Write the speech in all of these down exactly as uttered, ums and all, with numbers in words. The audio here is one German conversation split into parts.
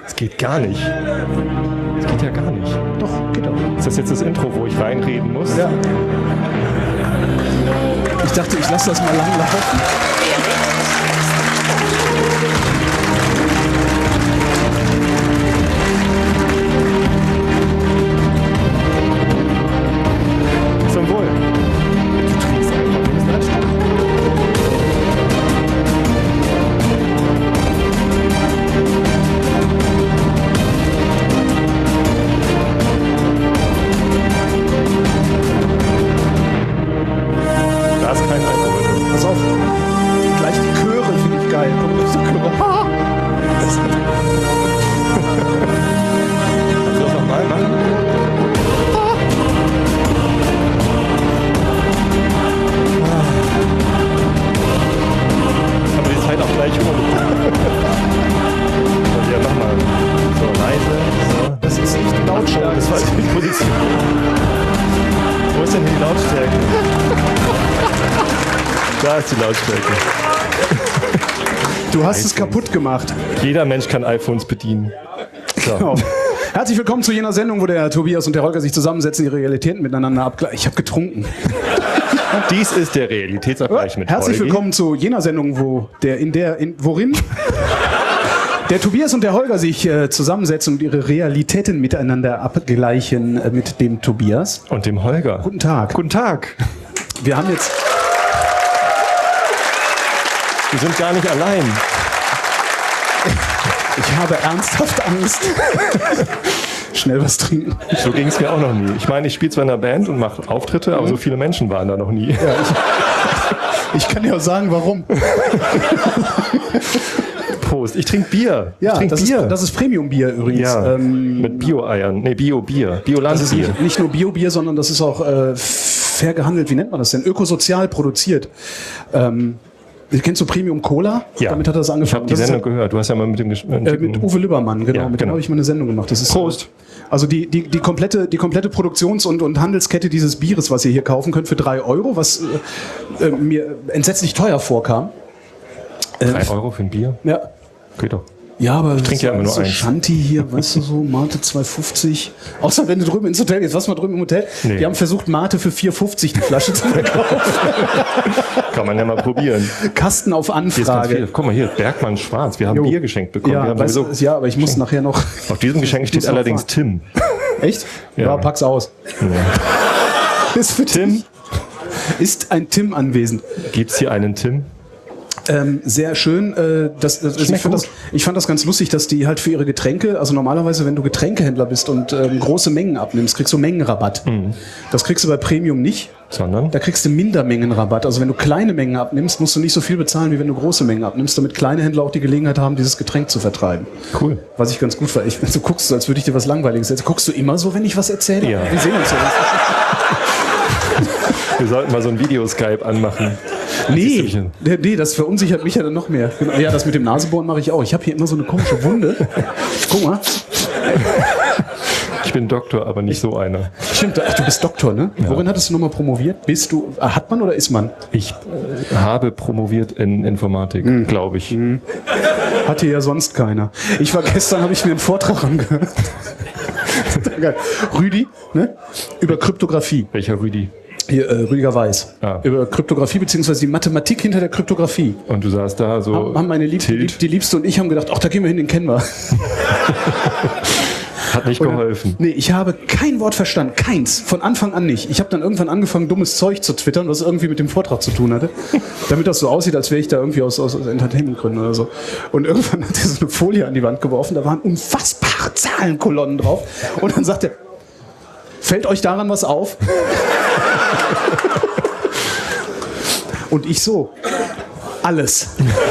Das geht gar nicht. Das geht ja gar nicht. Doch, geht auch. Ist das jetzt das Intro, wo ich reinreden muss? Ja. Ich dachte, ich lasse das mal lang laufen. Zum Wohl. Du trinkst einfach. Du bist anstrengend. Da ist kein Alkohol drin. Pass auf. Gleich die Chöre finde ich geil. Komm, das ist die Chöre. Ha! Kannst du das nochmal machen? Aber die Zeit auch gleich um. Ja, mach mal. So, leise. So. Das ist nicht die Lautstärke. Das war jetzt die Position. Wo ist denn die Lautstärke? Da ist die Lautstärke. Du hast es kaputt gemacht. Jeder Mensch kann iPhones bedienen. So. Genau. Herzlich willkommen zu jener Sendung, wo der Tobias und der Holger sich zusammensetzen, ihre Realitäten miteinander abgleichen. Ich habe getrunken. Dies ist der Realitätsabgleich mit Herzlich Holgi. willkommen zu jener Sendung, wo der in der in worin der Tobias und der Holger sich äh, zusammensetzen und ihre Realitäten miteinander abgleichen äh, mit dem Tobias. Und dem Holger. Guten Tag. Guten Tag. Wir haben jetzt Wir sind gar nicht allein. Ich habe ernsthaft Angst. Schnell was trinken. So ging es mir auch noch nie. Ich meine, ich spiele zwar in einer Band und mache Auftritte, aber so viele Menschen waren da noch nie. Ja, ich, ich kann dir auch sagen, warum. Prost. Ich trinke Bier. Ja, ich trinke das, Bier. Ist, das ist Premium-Bier übrigens. ja, Ähm, mit Bio-Eiern. Nee, Bio-Bier. das ist Bio-Landbier. nicht, nicht nur Bio-Bier, sondern das ist auch äh, fair gehandelt. Wie nennt man das denn? Ökosozial produziert. Ähm, Kennst du Premium Cola? Ja. Damit hat er das Ich angefangen. habe die Das ist Sendung gehört. Du hast ja mal mit dem Gesch Äh, mit Uwe Lübbermann, genau. Ja, mit dem genau. habe ich mal eine Sendung gemacht. Das ist, Prost. Also die, die, die, komplette, die komplette Produktions- und, und Handelskette dieses Bieres, was ihr hier kaufen könnt, für drei Euro, was äh, äh, mir entsetzlich teuer vorkam. Drei Euro für ein Bier? Ja. Geht doch. Ja, aber Ich trinke ja immer nur so eins. Shanti hier, weißt du so, Mate zwei fünfzig. Außer wenn du drüben ins Hotel gehst. Was mal drüben im Hotel? Nee. Die haben versucht, Mate für vier fünfzig die Flasche zu verkaufen. Kann man ja mal probieren. Kasten auf Hier ist ganz Anfrage. viel. Guck mal hier, Bergmann Schwarz. Wir haben Jo. Bier geschenkt bekommen. Wir Ja, haben weißt, sowieso, du, ja, aber ich muss nachher noch... auf diesem Geschenk steht muss noch allerdings Tim. Echt? Ja, Ja. pack's aus. Ist für Tim. Ist ein Tim anwesend. Gibt es hier einen Tim? Ähm, sehr schön. Äh, das, das, ich, Schmeckt fand gut. das, ich fand das ganz lustig, dass die halt für ihre Getränke, also normalerweise, wenn du Getränkehändler bist und ähm, große Mengen abnimmst, kriegst du Mengenrabatt. Mhm. Das kriegst du bei Premium nicht. Sondern? Da kriegst du Mindermengenrabatt. Also wenn du kleine Mengen abnimmst, musst du nicht so viel bezahlen, wie wenn du große Mengen abnimmst, damit kleine Händler auch die Gelegenheit haben, dieses Getränk zu vertreiben. Cool. Was ich ganz gut fand. Ich, du guckst so, als würde ich dir was Langweiliges erzählen. Guckst du immer so, wenn ich was erzähle? Ja. Wir sehen uns ja. Wir sollten mal so ein Video-Skype anmachen. Nee, Siehst du mich nee, nee, das verunsichert mich ja dann noch mehr. Genau. Ja, das mit dem Nasebohren mache ich auch. Ich habe hier immer so eine komische Wunde. Guck mal. Ich bin Doktor, aber nicht so einer. Stimmt, ach, du bist Doktor, ne? Ja. Worin hattest du nochmal promoviert? Bist du, äh, hat man oder ist man? Ich äh, habe promoviert in Informatik, mhm. glaube ich. Mhm. Hatte ja sonst keiner. Ich war gestern, habe ich mir einen Vortrag angehört. Rüdi, ne? Über Kryptographie. Welcher Rüdi? Hier, äh, Rüdiger Weiß. Ah. Über Kryptographie beziehungsweise die Mathematik hinter der Kryptographie. Und du saßt da so. Haben, haben meine Lieb, Tilt. die Liebste und ich haben gedacht, ach, da gehen wir hin, den kennen wir. Hat nicht geholfen. Nee, ich habe kein Wort verstanden. Keins. Von Anfang an nicht. Ich habe dann irgendwann angefangen, dummes Zeug zu twittern, was irgendwie mit dem Vortrag zu tun hatte. Damit das so aussieht, als wäre ich da irgendwie aus, aus, aus Entertainment-Gründen oder so. Und irgendwann hat er so eine Folie an die Wand geworfen, da waren unfassbare Zahlenkolonnen drauf. Und dann sagt er, fällt euch daran was auf? Und ich so, alles.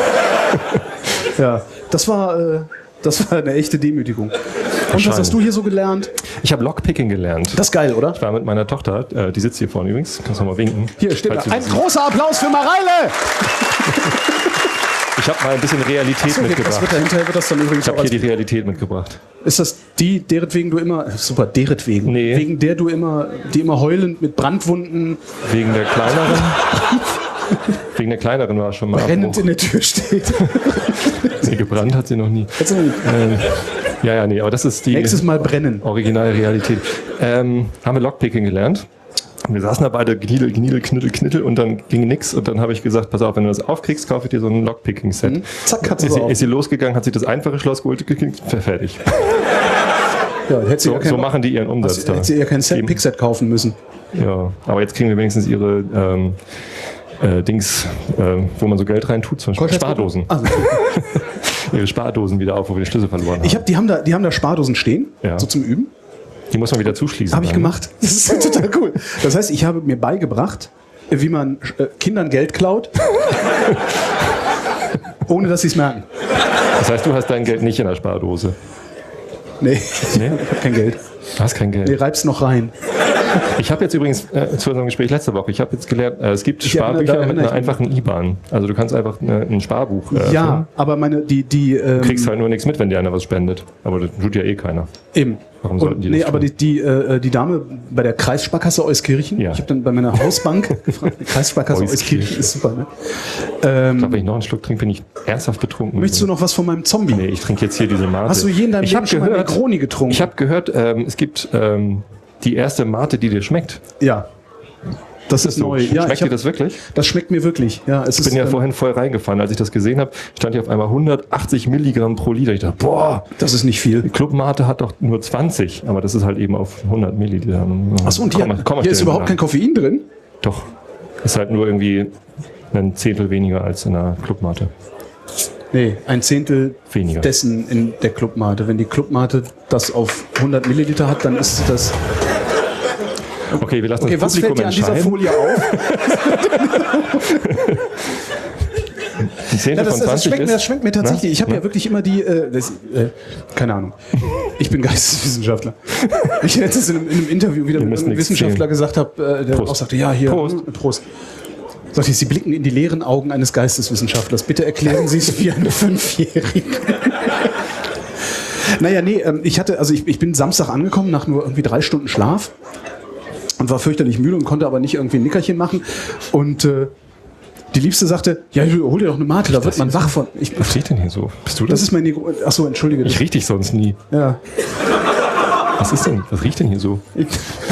Ja, das war, äh, das war eine echte Demütigung. Und was hast du hier so gelernt? Ich habe Lockpicking gelernt. Das ist geil, oder? Ich war mit meiner Tochter, äh, die sitzt hier vorne übrigens, kannst du mal winken. Hier steht Falls da. du Ein sie- großer Applaus für Mareile! Ich habe mal ein bisschen Realität So, das mitgebracht. wird dahinter wird das dann übrigens Ich habe auch hier als, die Realität mitgebracht. ist das die, deretwegen du immer, super, deretwegen, Nee. wegen der du immer, die immer heulend mit Brandwunden Wegen der kleineren. Wegen der kleineren war schon mal brennend Abbruch. in der Tür steht. Nee, gebrannt hat sie noch nie. Jetzt noch nicht. Ähm, Ja, ja, nee, aber das ist die Nächstes Mal brennen. originale Realität. Ähm, haben wir Lockpicking gelernt. Und wir saßen da beide, Gniedel, Gniedel, Knüttel, Knittel, und dann ging nix. Und dann habe ich gesagt, pass auf, wenn du das aufkriegst, kaufe ich dir so ein Lockpicking-Set. Mhm. Zack, hat sie ist, so sie, auf. ist sie losgegangen, hat sich das einfache Schloss geholt, geklickt, fertig. Ja, hätte sie So, ja kein, so machen die ihren Umsatz da. hätte sie ja kein Set, Eben. Pickset kaufen müssen. Ja, aber jetzt kriegen wir wenigstens ihre ähm, äh, Dings, äh, wo man so Geld rein tut, zum Beispiel Spardosen. Also, Ihre Spardosen wieder auf, wo wir den Schlüssel verloren haben. ich hab, die, haben da, die haben da Spardosen stehen, Ja. so zum Üben. Die muss man wieder zuschließen. Habe ich dann. gemacht. Das ist total cool. Das heißt, ich habe mir beigebracht, wie man äh, Kindern Geld klaut, ohne dass sie es merken. Das heißt, du hast dein Geld nicht in der Spardose. Nee, Nee? ich habe kein Geld. Du hast kein Geld. Nee, reib's noch rein. Ich habe jetzt übrigens äh, zu unserem Gespräch letzte Woche, ich habe jetzt gelernt, äh, es gibt Ich erinnere- Sparbücher da mit erinnere einer ich mich. einfachen I B A N. Also du kannst einfach äh, ein Sparbuch äh, Ja, öffnen. aber meine, die, die, ähm, Du kriegst halt nur nichts mit, wenn dir einer was spendet. Aber das tut ja eh keiner. eben. Warum sollten Und, die nee, das aber tun? die, die, äh, die Dame bei der Kreissparkasse Euskirchen, Ja. ich habe dann bei meiner Hausbank gefragt, die Kreissparkasse Euskirchen. Euskirchen ist super, ne? Ich Ähm, glaube, wenn ich noch einen Schluck trinke, bin ich ernsthaft betrunken. möchtest du noch was von meinem Zombie? Nee, ich trinke jetzt hier diese Mate. Hast du je in deinem ich Leben hab schon mal gehört, Negroni getrunken? Ich habe gehört, ähm, es gibt ähm, die erste Mate, die dir schmeckt. Ja. Das ist So, neu. Ja, schmeckt ich dir hab, das wirklich? das schmeckt mir wirklich. Ja, es Ich bin ist, ja ähm, vorhin voll reingefahren. Als ich das gesehen habe, stand hier auf einmal hundertachtzig Milligramm pro Liter. Ich dachte, boah, das ist nicht viel. die Clubmate hat doch nur zwanzig, aber das ist halt eben auf hundert Milliliter. Achso, und hier, Komm, komm, hier ist überhaupt kein Koffein drin? Doch, ist halt nur irgendwie ein Zehntel weniger als in der Clubmate. Nee, ein Zehntel Weniger. dessen in der Clubmate. Wenn die Clubmate das auf hundert Milliliter hat, dann ist das... Okay, wir lassen Okay, das was Publikum fällt dir an dieser entscheiden. Folie auf? Ein Zehntel Ja, das, von das, zwanzig schmeckt mir, ist, das schmeckt mir tatsächlich. Na? Ich habe Na? ja wirklich immer die, äh, das, äh, keine Ahnung. Ich bin Geisteswissenschaftler. Ich letztens in einem, in einem Interview wieder Wir mit müssen einem nichts Wissenschaftler zählen. gesagt habe, äh, der Prost. auch sagte, ja, hier, Prost. hm, Prost. Sagte ich, Sie blicken in die leeren Augen eines Geisteswissenschaftlers. Bitte erklären Sie es wie eine Fünfjährige. Naja, nee, ähm, ich hatte, also ich, ich bin Samstag angekommen nach nur irgendwie drei Stunden Schlaf und war fürchterlich müde und konnte aber nicht irgendwie ein Nickerchen machen. Und äh, die Liebste sagte, ja, hol dir doch eine Mate, da wird man wach von. Ich, Was riecht denn hier so? Bist du das? das ist mein Negro. Achso, entschuldige. ich riech dich sonst nie. Ja. Was ist denn? Was riecht denn hier so? Ich,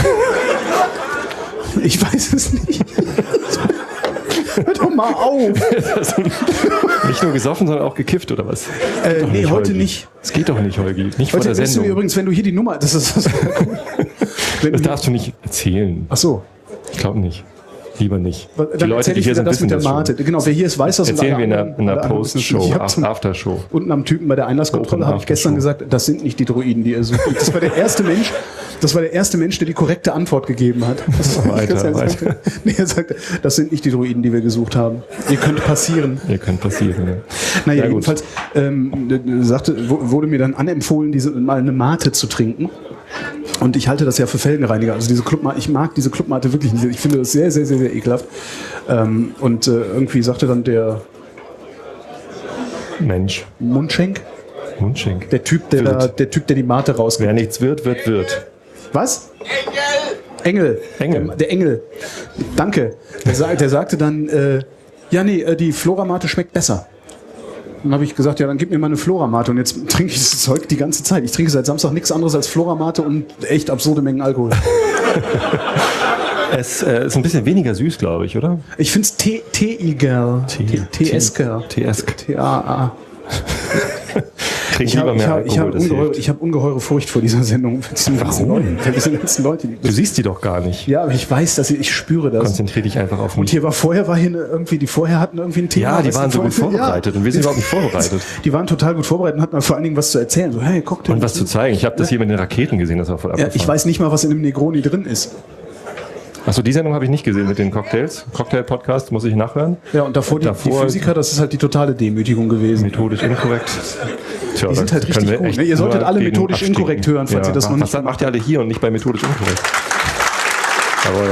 ich weiß es nicht. Hör doch mal auf. Nicht nur gesoffen, sondern auch gekifft, oder was? Äh, Doch nee, heute Holgi. nicht. Das geht doch nicht, Holgi. Nicht vor Heute der willst du Sendung. übrigens, wenn du hier die Nummer. Das ist das. Wenn Das du, darfst du nicht erzählen. ach so. Ich glaube nicht. Lieber nicht. Dann Die Leute, erzähl die ich hier wieder sind, das wissen mit der das schon. Mate. Genau, wer hier ist, weiß das. und Erzählen alle wir in der, anderen- in der alle anderen wissen es Post-Show, nicht. Ich hab Af- zum- Aftershow. Unten am Typen bei der Einlasskontrolle Open habe ich gestern Aftershow. gesagt, das sind nicht die Droiden, die ihr sucht. Das war der erste Mensch, das war der erste Mensch, der die korrekte Antwort gegeben hat. Das war Weiter, er sagte, weiter. Nee, er sagte, das sind nicht die Droiden, die wir gesucht haben. Ihr könnt passieren. Ihr könnt passieren. Ja. Naja, Ja, gut. jedenfalls ähm, sagte, wo- wurde mir dann anempfohlen, diese, mal eine Mate zu trinken. Und ich halte das ja für Felgenreiniger. Also diese Clubmate, ich mag diese Clubmate wirklich nicht. Ich finde das sehr, sehr, sehr, sehr ekelhaft. Ähm, und äh, irgendwie sagte dann der Mensch. Mundschenk, Mundschenk. der Typ, der, da, Wird. der Typ, der die Mate rausgibt. Wer nichts wird, wird, wird. Was? Engel. Engel. Der, der Engel. Danke. Der, sa- der sagte dann, äh, ja nee, äh, die Floramate schmeckt besser. Dann habe ich gesagt, ja, dann gib mir mal eine Floramate. Und jetzt trinke ich das Zeug die ganze Zeit. Ich trinke seit Samstag nichts anderes als Floramate und echt absurde Mengen Alkohol. Es äh, ist ein bisschen weniger süß, glaube ich, oder? Ich finde es T-Iger. T-Esker. T-Esk. T-A-A. Trink Ich lieber habe mehr hab, Alkohol, hab das ungeheure, hilft. ich hab ungeheure Furcht vor dieser Sendung. Für diese ganzen Warum? Leute, für diese ganzen Leute. Die, Du siehst die doch gar nicht. ja, aber ich weiß, dass ich, ich spüre das. Konzentrier dich einfach auf Und mich. hier war vorher war hier eine, irgendwie, die vorher hatten irgendwie ein Thema. Ja, die weißt du, waren so gut vorher- vorbereitet und wir sind überhaupt nicht vorbereitet. Die waren total gut vorbereitet und hatten vor allen Dingen was zu erzählen. So, hey, Cocktail. Und was zu zeigen. Ich habe das hier mit den Raketen gesehen, das war voll Ja, abgefahren. ich weiß nicht mal, was in dem Negroni drin ist. Achso, die Sendung habe ich nicht gesehen mit den Cocktails. Cocktail-Podcast muss ich nachhören. Ja, und davor, die, Davor- die Physiker, das ist halt die totale Demütigung gewesen. Methodisch inkorrekt. Tja, Die sind da halt richtig können wir gut, echt ne? Ihr solltet nur alle gegen methodisch abstinken. inkorrekt hören, falls ihr das noch was nicht macht ihr alle hier und nicht bei methodisch inkorrekt? Aber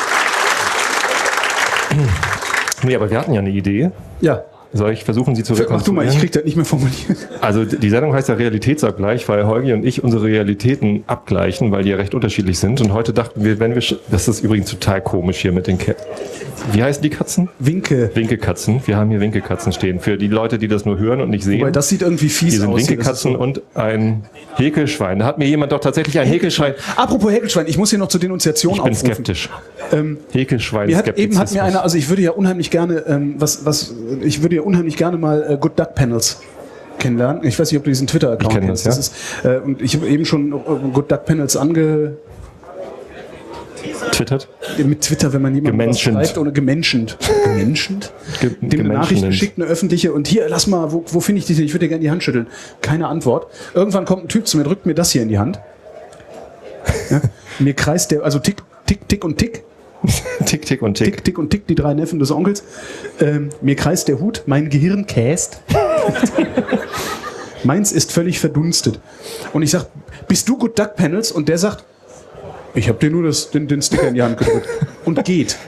nee, aber wir hatten ja eine Idee. Ja, Soll ich versuchen, sie zu mach du mal, rekonstruieren? ich krieg das nicht mehr formuliert. Also die Sendung heißt ja Realitätsabgleich, weil Holgi und ich unsere Realitäten abgleichen, weil die ja recht unterschiedlich sind. Und heute dachten wir, wenn wir, sch- das ist übrigens total komisch hier mit den Kä Wie heißen die Katzen? Winke. Winkekatzen. Wir haben hier Winkekatzen stehen. Für die Leute, die das nur hören und nicht sehen. Wobei, das sieht irgendwie fies die sind aus. Winkekatzen so. Und ein Häkelschwein. Da hat mir jemand doch tatsächlich ein Häkelschwein. Apropos Häkelschwein, ich muss hier noch zur Denunziation Ich bin aufrufen. skeptisch. Ähm, Häkelschwein mir hat, Skeptizismus. Eben hat mir einer, also ich würde ja unheimlich gerne, ähm, was, was, ich würde ja unheimlich gerne mal äh, Good Duck Panels kennenlernen. Ich weiß nicht, ob du diesen Twitter-Account Ich kenn kennst. das, Das ist, äh, und ich habe eben schon äh, Good Duck Panels ange... Twittert? Mit Twitter, wenn man jemanden was Gemenschent. schreibt oder gemenschend. Gemenschend? Ge Dem eine Nachricht geschickt, eine öffentliche, und hier, lass mal, wo, wo finde ich dich denn? Ich würde dir gerne die Hand schütteln. Keine Antwort. Irgendwann kommt ein Typ zu mir, drückt mir das hier in die Hand. Ja? Mir kreist der, also tick, tick, tick und tick. Tick, tick und tick. Tick, tick und tick, die drei Neffen des Onkels. Ähm, mir kreist der Hut, mein Gehirn käst. Meins ist völlig verdunstet. Und ich sag, bist du Good Duck Panels? Und der sagt, ich habe dir nur das, den, den Sticker in die Hand gedrückt. Und geht.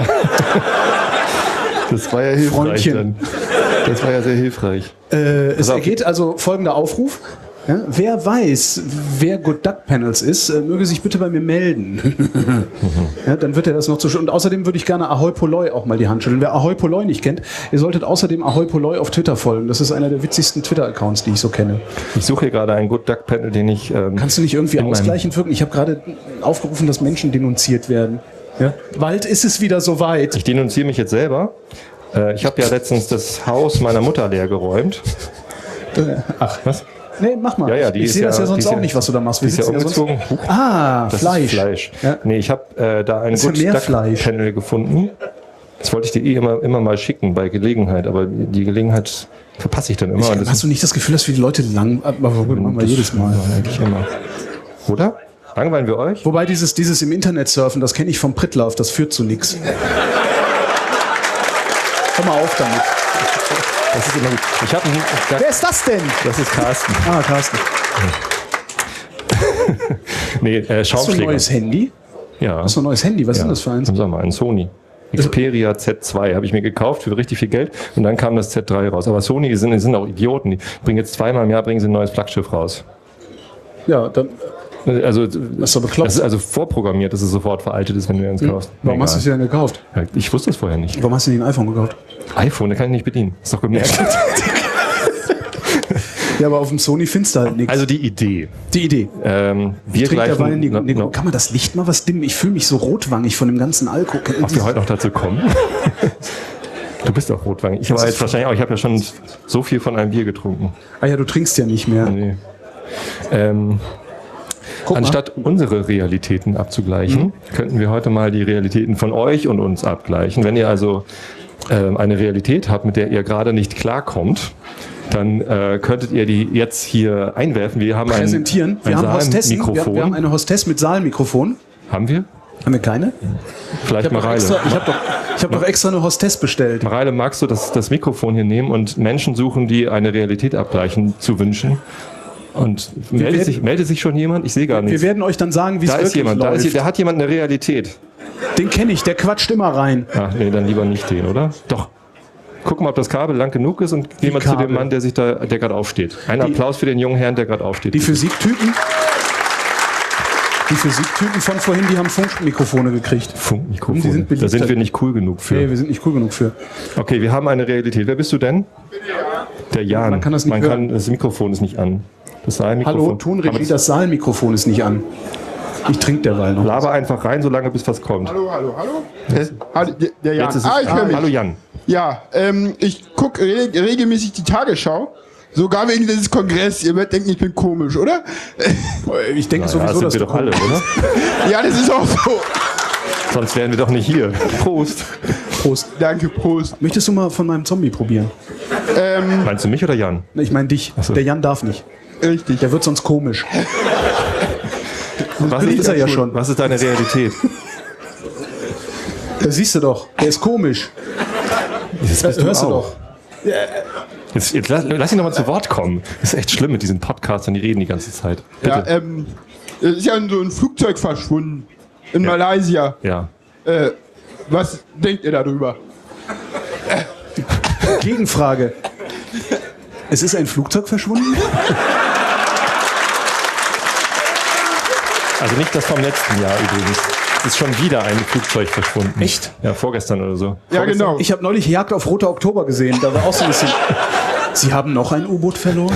Das war ja hilfreich Freundchen. dann. Das war ja sehr hilfreich. Äh, es auf. ergeht also folgender Aufruf. Ja, wer weiß, wer Good Duck Panels ist, äh, möge sich bitte bei mir melden. Ja, dann wird er das noch zu. Und außerdem würde ich gerne Ahoi Poloi auch mal die Hand schütteln. Wer Ahoi Poloi nicht kennt, ihr solltet außerdem Ahoi Poloi auf Twitter folgen. Das ist einer der witzigsten Twitter-Accounts, die ich so kenne. Ich suche hier gerade einen Good Duck Panel, den ich... Ähm, Kannst du nicht irgendwie in meinem- ausgleichend wirken? Ich habe gerade aufgerufen, dass Menschen denunziert werden. Ja? Bald ist es wieder soweit. Ich denunziere mich jetzt selber. Äh, ich habe ja letztens das Haus meiner Mutter leer geräumt. Ach, Was? Nee, mach mal. Ja, ja, ich die ich ist sehe das ja- ja die sonst ist auch ja- nicht, was du da machst. Die ist ja sitzen sonst- umgezogen. Huch, Ah, das Fleisch. ist Fleisch. Ja. Nee, ich habe äh, da einen ist ja Good mehr Duck Fleisch. Panel gefunden. Das wollte ich dir eh immer, immer mal schicken bei Gelegenheit, aber die Gelegenheit verpasse ich dann immer. Und das Hast du nicht das Gefühl, dass wir die Leute lang... Aber gut, machen wir das jedes Mal. machen wir eigentlich immer. Oder? Langweilen wir euch? Wobei dieses, dieses im Internet surfen, das kenne ich vom Prittlauf, das führt zu nichts. Hör mal auf damit. Das ist immer gut. Ich habe einen. Wer ist das denn? Das ist Carsten. Ah, Carsten. Nee, äh, Hast du ein Schaumschläger. neues Handy? Ja. Hast du ein neues Handy? Was ist denn das für eins? Im Sommer, ein Sony. Xperia Z zwei habe ich mir gekauft für richtig viel Geld und dann kam das Z drei raus. Aber Sony die sind, die sind auch Idioten. Die bringen jetzt zweimal im Jahr bringen sie ein neues Flaggschiff raus. Ja, dann... Also, Das ist doch bekloppt. das ist also vorprogrammiert, dass es sofort veraltet ist, wenn du eins kaufst. Warum hast du es dir denn gekauft? Ja, ich wusste es vorher nicht. Warum hast du dir ein iPhone gekauft? iPhone, da kann ich nicht bedienen. Ist doch gemerkt. Ja, aber auf dem Sony findest du halt nichts. Also die Idee. Die Idee. Ähm, wir Trinkt gleichen, derweil die, no, die, no, Kann man das Licht mal was dimmen? Ich fühle mich so rotwangig von dem ganzen Alkohol. ob wir heute noch dazu kommen. Du bist auch rotwangig. Ich war jetzt wahrscheinlich auch, ich habe ja schon so viel von einem Bier getrunken. Ah ja, du trinkst ja nicht mehr. Nee. Ähm, Guck Anstatt unsere Realitäten abzugleichen, Mhm. könnten wir heute mal die Realitäten von euch und uns abgleichen. Wenn ihr also ähm, eine Realität habt, mit der ihr gerade nicht klarkommt, dann äh, könntet ihr die jetzt hier einwerfen. Wir haben ein, präsentieren. ein Wir haben Hostessen. Wir, Saalmikrofon. wir haben eine Hostess mit Saalmikrofon. Haben wir? Haben wir keine? Vielleicht Ich habe doch, Mareile. extra- ich hab doch, ich hab doch extra eine Hostess bestellt. Mareile, magst du das, das Mikrofon hier nehmen und Menschen suchen, die eine Realität abgleichen, zu wünschen? Und meldet werden- sich, meldet sich schon jemand? Ich sehe gar Wir nichts. werden euch dann sagen, wie es Da wirklich ist jemand, da läuft. ist, der hat jemand eine Realität. Den kenne ich, der quatscht immer rein. Ach nee, dann lieber nicht den, oder? Doch. Guck mal, ob das Kabel lang genug ist und geh mal zu Kabel? dem Mann, der sich da, der gerade aufsteht. Ein Applaus für den jungen Herrn, der gerade aufsteht. Die Physiktypen, die Physiktypen von vorhin, die haben Funkmikrofone gekriegt. Funkmikrofone. Die sind Da beliebter. sind wir nicht cool genug für. Nee, wir sind nicht cool genug für. Okay, wir haben eine Realität. Wer bist du denn? Der Jan. Man kann das nicht Man hören. kann, das Mikrofon ist nicht an. Das Saalmikrofon. Hallo, Tonregie, Aber das Saalmikrofon ist nicht an. Ich trinke derweil noch. laber einfach rein, solange bis was kommt. Hallo, hallo, hallo. Äh, hallo der, der Jan. Jetzt ist es, ah, ich höre mich. hallo Jan. Ja, ähm, ich gucke re regelmäßig die Tagesschau. Sogar wegen dieses Kongress. Ihr werdet denken, ich bin komisch, oder? Ich denke Ja, sowieso, sind dass wir du doch alle, oder? Ja, das ist auch so. Sonst wären wir doch nicht hier. Prost. Prost. Danke, Prost. Möchtest du mal von meinem Zombie probieren? Meinst du mich oder Jan? Ich meine dich. so. Der Jan darf nicht. Richtig. Der wird sonst komisch. Was ist er ja schon. Was ist deine Realität? Das siehst du doch. Der ist komisch. Das Das hörst du doch. Jetzt, jetzt lass, lass ihn doch mal zu Wort kommen. Das ist echt schlimm mit diesen Podcastern, die reden die ganze Zeit. Ja, Bitte. ähm, es ist ja so ein Flugzeug verschwunden. In Malaysia. Ja. Äh, was denkt ihr darüber? Gegenfrage. Es ist ein Flugzeug verschwunden? Also nicht das vom letzten Jahr übrigens. Es ist schon wieder ein Flugzeug verschwunden. Echt? Ja, vorgestern oder so. Ja, Vorgestern? genau. Ich habe neulich Jagd auf Roter Oktober gesehen. Da war auch so ein bisschen... Sie haben noch ein U-Boot verloren?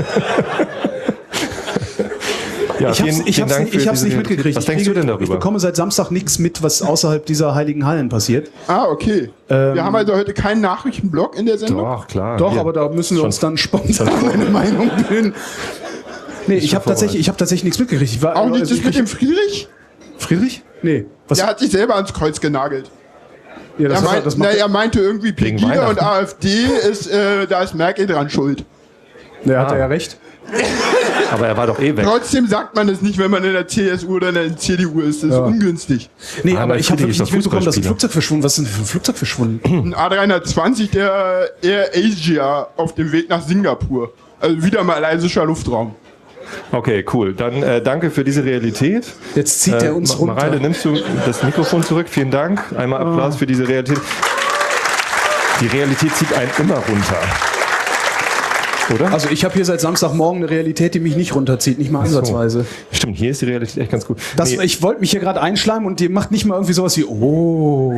Ja, Ich hab's, vielen- ich vielen hab's, Dank nicht- für ich hab's diese nicht Realität. mitgekriegt. Was Ich denkst kriege- du denn Ich darüber? bekomme seit Samstag nichts mit, was außerhalb dieser heiligen Hallen passiert. Ah, okay. Ähm, wir haben also heute keinen Nachrichtenblock in der Sendung. Doch, klar. Doch, Hier. aber da müssen wir Schon- uns dann spontan eine Meinung bilden. Nee, ich schon habe tatsächlich, ich hab tatsächlich nichts mitgekriegt. Ich war, Auch nicht also das mit ich- dem Friedrich? Friedrich? Nee. Was? Der hat sich selber ans Kreuz genagelt. ja, das Er, hat er- meint, das na, macht er meinte irgendwie, Wegen Pegida und Weihnachten. AfD, ist, äh, da ist Merkel dran schuld. Der hat Ah. er ja recht. Aber er war doch eh weg. Trotzdem sagt man es nicht, wenn man in der C S U oder in der C D U ist. Das ist Ja. ungünstig. Nee, Ah, aber na, ich habe Friedrich wirklich ist doch nicht mitbekommen, dass ein Fußballspieler. Flugzeug verschwunden. Was ist denn für ein Flugzeug verschwunden? Ein A dreihundertzwanzig der Air Asia auf dem Weg nach Singapur. Also wieder malaysischer Luftraum. Okay, cool. Dann äh, danke für diese Realität. Jetzt zieht er uns Ma- runter. Mareile, nimmst du das Mikrofon zurück? Vielen Dank. Einmal Applaus für diese Realität. Die Realität zieht einen immer runter. Oder? Also ich habe hier seit Samstagmorgen eine Realität, die mich nicht runterzieht, nicht mal ansatzweise. Stimmt, hier ist die Realität echt ganz gut. Das, Nee, Ich wollte mich hier gerade einschleimen und die macht nicht mal irgendwie sowas wie oh.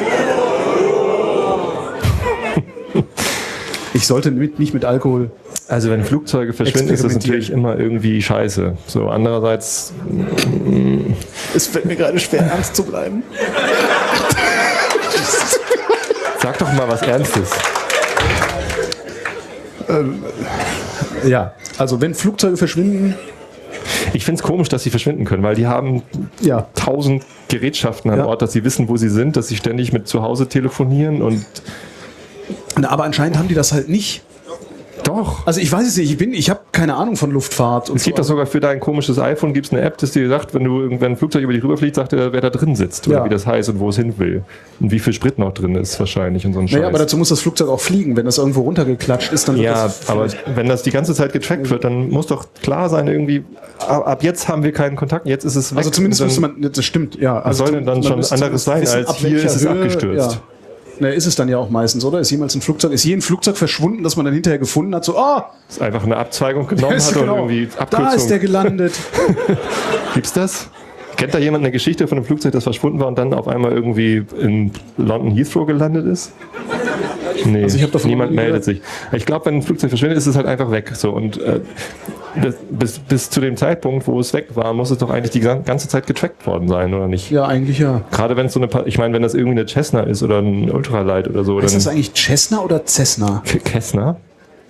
Ich sollte mit, nicht mit Alkohol. also wenn Flugzeuge verschwinden, ist das Experimentieren. natürlich immer irgendwie scheiße. So andererseits, Es fällt mir gerade schwer, ernst zu bleiben. sag doch mal was Ernstes. Ja, also wenn Flugzeuge verschwinden, Ich finde es komisch, dass sie verschwinden können, weil die haben ja. tausend Gerätschaften an Ja. Ort, dass sie wissen, wo sie sind, dass sie ständig mit zu Hause telefonieren und Na, aber anscheinend haben die das halt nicht. doch. Also ich weiß es nicht, ich bin, ich habe keine Ahnung von Luftfahrt. Und Es gibt doch sogar für dein komisches iPhone gibt's eine App, das dir sagt, wenn du irgendwann ein Flugzeug über dich rüberfliegt, sagt er, wer da drin sitzt oder Ja. wie das heißt und wo es hin will. Und wie viel Sprit noch drin ist wahrscheinlich und so ein Scheiß. Naja, aber dazu muss das Flugzeug auch fliegen. Wenn das irgendwo runtergeklatscht ist, dann wird ja, das aber wenn das die ganze Zeit getrackt wird, dann muss doch klar sein, irgendwie, ab ab jetzt haben wir keinen Kontakt, jetzt ist es weg. Also zumindest Und müsste dann- man, das stimmt, ja. Also soll denn dann man schon müsste anderes sein, wissen, als ab hier welcher ist es abgestürzt? Ja. Na, ist es dann ja auch meistens, oder? Ist jemals ein Flugzeug, ist je ein Flugzeug verschwunden, das man dann hinterher gefunden hat, so, oh, ist einfach eine Abzweigung genommen hat und irgendwie da ist der Abkürzung. gelandet. Gibt's das? Kennt da jemand eine Geschichte von einem Flugzeug, das verschwunden war und dann auf einmal irgendwie in London Heathrow gelandet ist? Nee, Also ich hab davon niemand noch nie meldet sich. Ich glaube, wenn ein Flugzeug verschwindet, ist es halt einfach weg. So, und äh, bis, bis, bis zu dem Zeitpunkt, wo es weg war, muss es doch eigentlich die gan- ganze Zeit getrackt worden sein, oder nicht? Ja, eigentlich ja. Gerade wenn es so eine, Pa- ich meine, wenn das irgendwie eine Cessna ist oder ein Ultralight oder so, oder Ist das ein eigentlich Cessna oder Cessna? K- Cessna?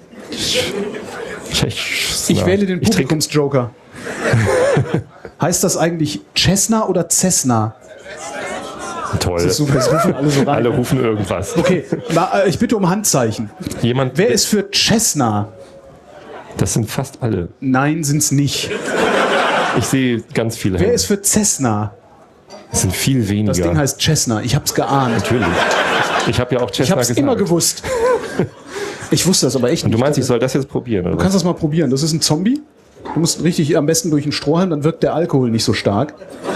Cessna. Ich wähle den Ich trinke- Publikumsjoker. Heißt das eigentlich Cessna oder Cessna? Toll. Das ist super, das rufen alle so rein. Alle rufen irgendwas. Okay, na, äh, ich bitte um Handzeichen. Jemand, Wer ist für Cessna? das sind fast alle. Nein, sind's nicht. Ich sehe ganz viele. Wer Hände. ist für Cessna? Das sind viel weniger. Das Ding heißt Cessna. Ich hab's geahnt. Natürlich. Ich habe ja auch Ich Cessna hab's gesagt. immer gewusst. Ich wusste das aber echt Und du nicht. meinst, ich soll das jetzt probieren, oder? Du kannst das mal probieren. Das ist ein Zombie. Du musst richtig am besten durch einen Strohhalm, dann wirkt der Alkohol nicht so stark.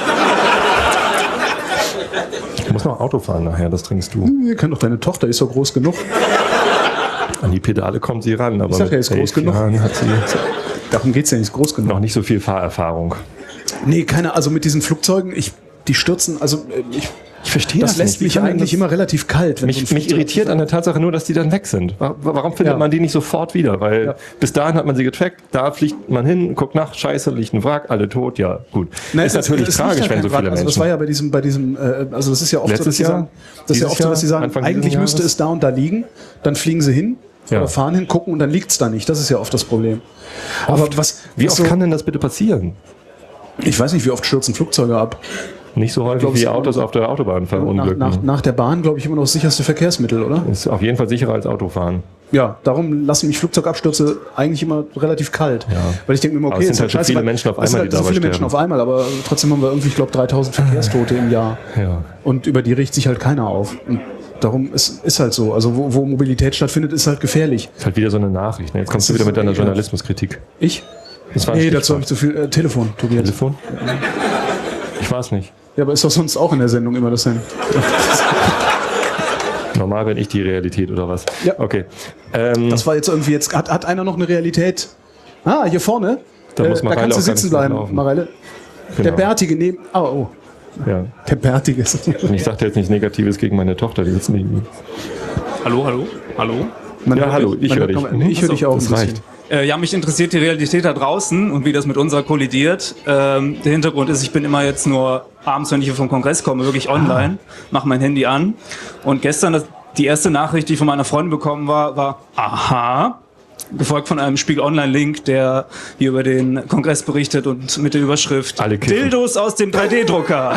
Ich muss noch Auto fahren nachher, das trinkst du. Ihr kann doch deine Tochter, ist doch groß genug. An die Pedale kommt sie ran, aber sag ja, mit ist groß elf genug. Jahren hat sie Darum geht's ja nicht, ist groß genug. noch nicht so viel Fahrerfahrung. Nee, keine, also mit diesen Flugzeugen, ich, die stürzen, also äh, ich, Ich verstehe das lässt mich eigentlich immer relativ kalt. Wenn Mich, so ein mich Flugzeug- irritiert an der Tatsache nur, dass die dann weg sind. Wa- Warum findet Ja. man die nicht sofort wieder? Weil Ja. bis dahin hat man sie getrackt, da fliegt man hin, guckt nach, scheiße, liegt ein Wrack, alle tot, ja, gut. Nein, ist es- natürlich es tragisch, liegt ja wenn so kein viele Wrack. Also das Menschen... war ja bei diesem, bei diesem, äh, also das ist ja oft so, Letztes dass sie Jahr? sagen, das ist ja Dieses oft so, dass sie Jahr? sagen, Anfang eigentlich dieses müsste Jahres? es da und da liegen, dann fliegen sie hin Ja. oder fahren hin, gucken und dann liegt's da nicht. Das ist ja oft das Problem. Aber was, Wie was oft so, kann denn das bitte passieren? ich weiß nicht, wie oft stürzen Flugzeuge ab. Nicht so häufig glaub, wie es- Autos auf der Autobahn Nach, verunglücken. nach, nach der Bahn, glaube ich, immer noch das sicherste Verkehrsmittel, oder? Ist auf jeden Fall sicherer als Autofahren. Ja, darum lassen mich Flugzeugabstürze eigentlich immer relativ kalt. Ja. Weil ich denke mir immer, Aber okay, es ist sind halt ja so viele scheiße, Menschen auf es sind einmal, halt die so dabei viele Menschen sterben. auf einmal, aber trotzdem haben wir irgendwie, ich glaube, dreitausend Verkehrstote im Jahr. Ja. Und über die riecht sich halt keiner auf. Und darum ist, ist halt so. Also wo, wo Mobilität stattfindet, ist halt gefährlich. Ist halt wieder so eine Nachricht. Ne? Jetzt kommst Das du wieder ist mit deiner ekelhaft. Journalismuskritik. Ich? Das war ein Nee, dazu habe Stichwort. ich zu viel äh, Telefon, Tobias. Telefon? Ich weiß nicht. Ja, aber ist doch sonst auch in der Sendung immer das sein. Normal bin ich die Realität oder was? Ja. Okay. Ähm, Das war jetzt irgendwie jetzt. Hat, hat einer noch eine Realität? Ah, hier vorne. Da muss da Mareile kannst du auch gar sitzen nicht so bleiben, laufen. Mareile. genau. Der Bärtige neben. Oh, oh. Ja. Der Bärtige ist. Und ich sagte jetzt nichts Negatives gegen meine Tochter, die sitzt neben mir. Hallo, hallo, hallo. Man Ja, hört hallo, mich- ich man höre hört dich. noch- nee, Ich höre dich auch ein Das bisschen. reicht. Äh, ja, mich interessiert die Realität da draußen und wie das mit unserer kollidiert. Ähm, der Hintergrund ist, ich bin immer jetzt nur abends, wenn ich hier vom Kongress komme, wirklich online, mache mein Handy an. Und gestern, das, die erste Nachricht, die ich von meiner Freundin bekommen war, war, aha, gefolgt von einem Spiegel-Online-Link, der hier über den Kongress berichtet und mit der Überschrift Alle kiffen. Dildos aus dem drei D Drucker.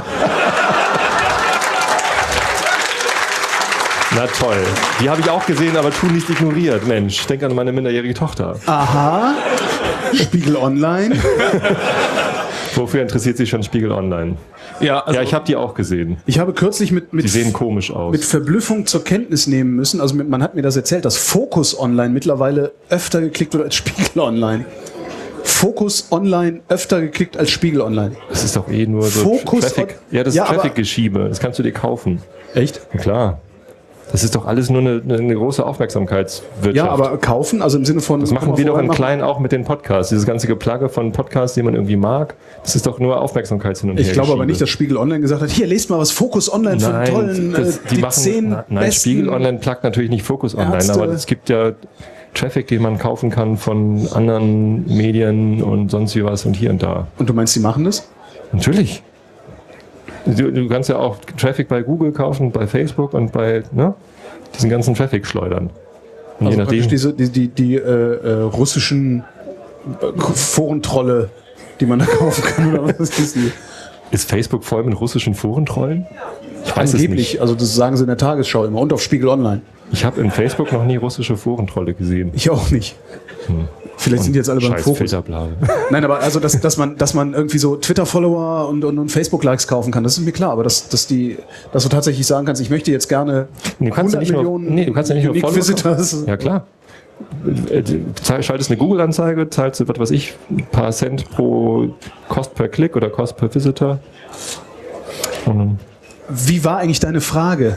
Na toll. Die habe ich auch gesehen, aber tu nicht ignoriert. Mensch, denk an meine minderjährige Tochter. Aha. Spiegel Online. Wofür interessiert sich schon Spiegel Online? Ja, also, Ja, ich habe die auch gesehen. Ich habe kürzlich mit, mit, Die sehen komisch aus. mit Verblüffung zur Kenntnis nehmen müssen, also mit, man hat mir das erzählt, dass Focus Online mittlerweile öfter geklickt wird als Spiegel Online. Focus Online öfter geklickt als Spiegel Online. Das ist doch eh nur so Focus Traffic. on- Ja, das ist Ja, aber- Traffic-Geschiebe. Das kannst du dir kaufen. Echt? Na klar. Das ist doch alles nur eine, eine große Aufmerksamkeitswirtschaft. Ja, aber kaufen, also im Sinne von... das machen wir doch im Kleinen auch mit den Podcasts. Dieses ganze Geplagge von Podcasts, die man irgendwie mag, das ist doch nur Aufmerksamkeit hin und her. Ich glaube aber Geschiebe. nicht, dass Spiegel Online gesagt hat, hier, lest mal was Focus Online für einen Nein, tollen, das, äh, die, die machen, zehn na, nein, besten... Spiegel Online plagt natürlich nicht Focus Online, Ärzte. aber es gibt ja Traffic, den man kaufen kann von anderen Medien und sonst wie was und hier und da. Und du meinst, die machen das? Natürlich. Du, du kannst ja auch Traffic bei Google kaufen, bei Facebook und bei ne, diesen ganzen Traffic schleudern. Und Also je praktisch nachdem, diese, die, die, die äh, äh, russischen äh, Forentrolle, die man da kaufen kann, oder was ist die? ist Facebook voll mit russischen Forentrollen? Ich weiß es nicht. Angeblich, also das sagen sie in der Tagesschau immer und auf Spiegel Online. Ich habe in Facebook noch nie russische Forentrolle gesehen. Ich auch nicht. Vielleicht sind die jetzt alle beim Scheiß Fokus. Filterblase. Nein, aber also, dass, dass, man, dass man irgendwie so Twitter-Follower und, und, und Facebook-Likes kaufen kann, das ist mir klar. Aber dass, dass, die, dass du tatsächlich sagen kannst, ich möchte jetzt gerne Nee, du kannst ja hundert nicht nur, Millionen nee, du kannst ja nicht nur Unique Follower Visitors. kaufen. Ja, klar. Du zahl- schaltest eine Google-Anzeige, zahlst du, was weiß ich, ein paar Cent pro Cost per Klick oder Cost per Visitor. Und dann Wie war eigentlich deine Frage?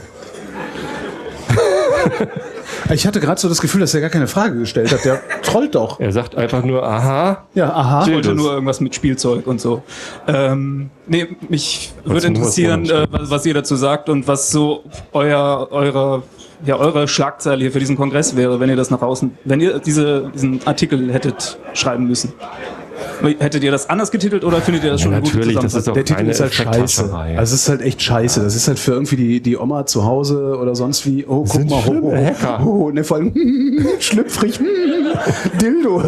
Ich hatte gerade so das Gefühl, dass er gar keine Frage gestellt hat. Der trollt doch. er sagt einfach nur, aha, Ja, aha. ich wollte Dildos. nur irgendwas mit Spielzeug und so. Ähm, nee, mich Was würde nur was interessieren, ohne äh, was, was ihr dazu sagt und was so euer, eure, ja, eure Schlagzeile hier für diesen Kongress wäre, wenn ihr das nach außen, wenn ihr diese, diesen Artikel hättet schreiben müssen. Hättet ihr das anders getitelt oder findet ihr das schon Ja, eine gute natürlich, das ist Zusammenfassung? doch Der Titel keine ist halt scheiße. Effekthascherei. Also es ist halt echt scheiße. Das ist halt für irgendwie die, die Oma zu Hause oder sonst wie. Oh, guck Sind mal, schlimme oh, Hacker. oh, oh, ne, vor allem schlüpfrig, Dildo.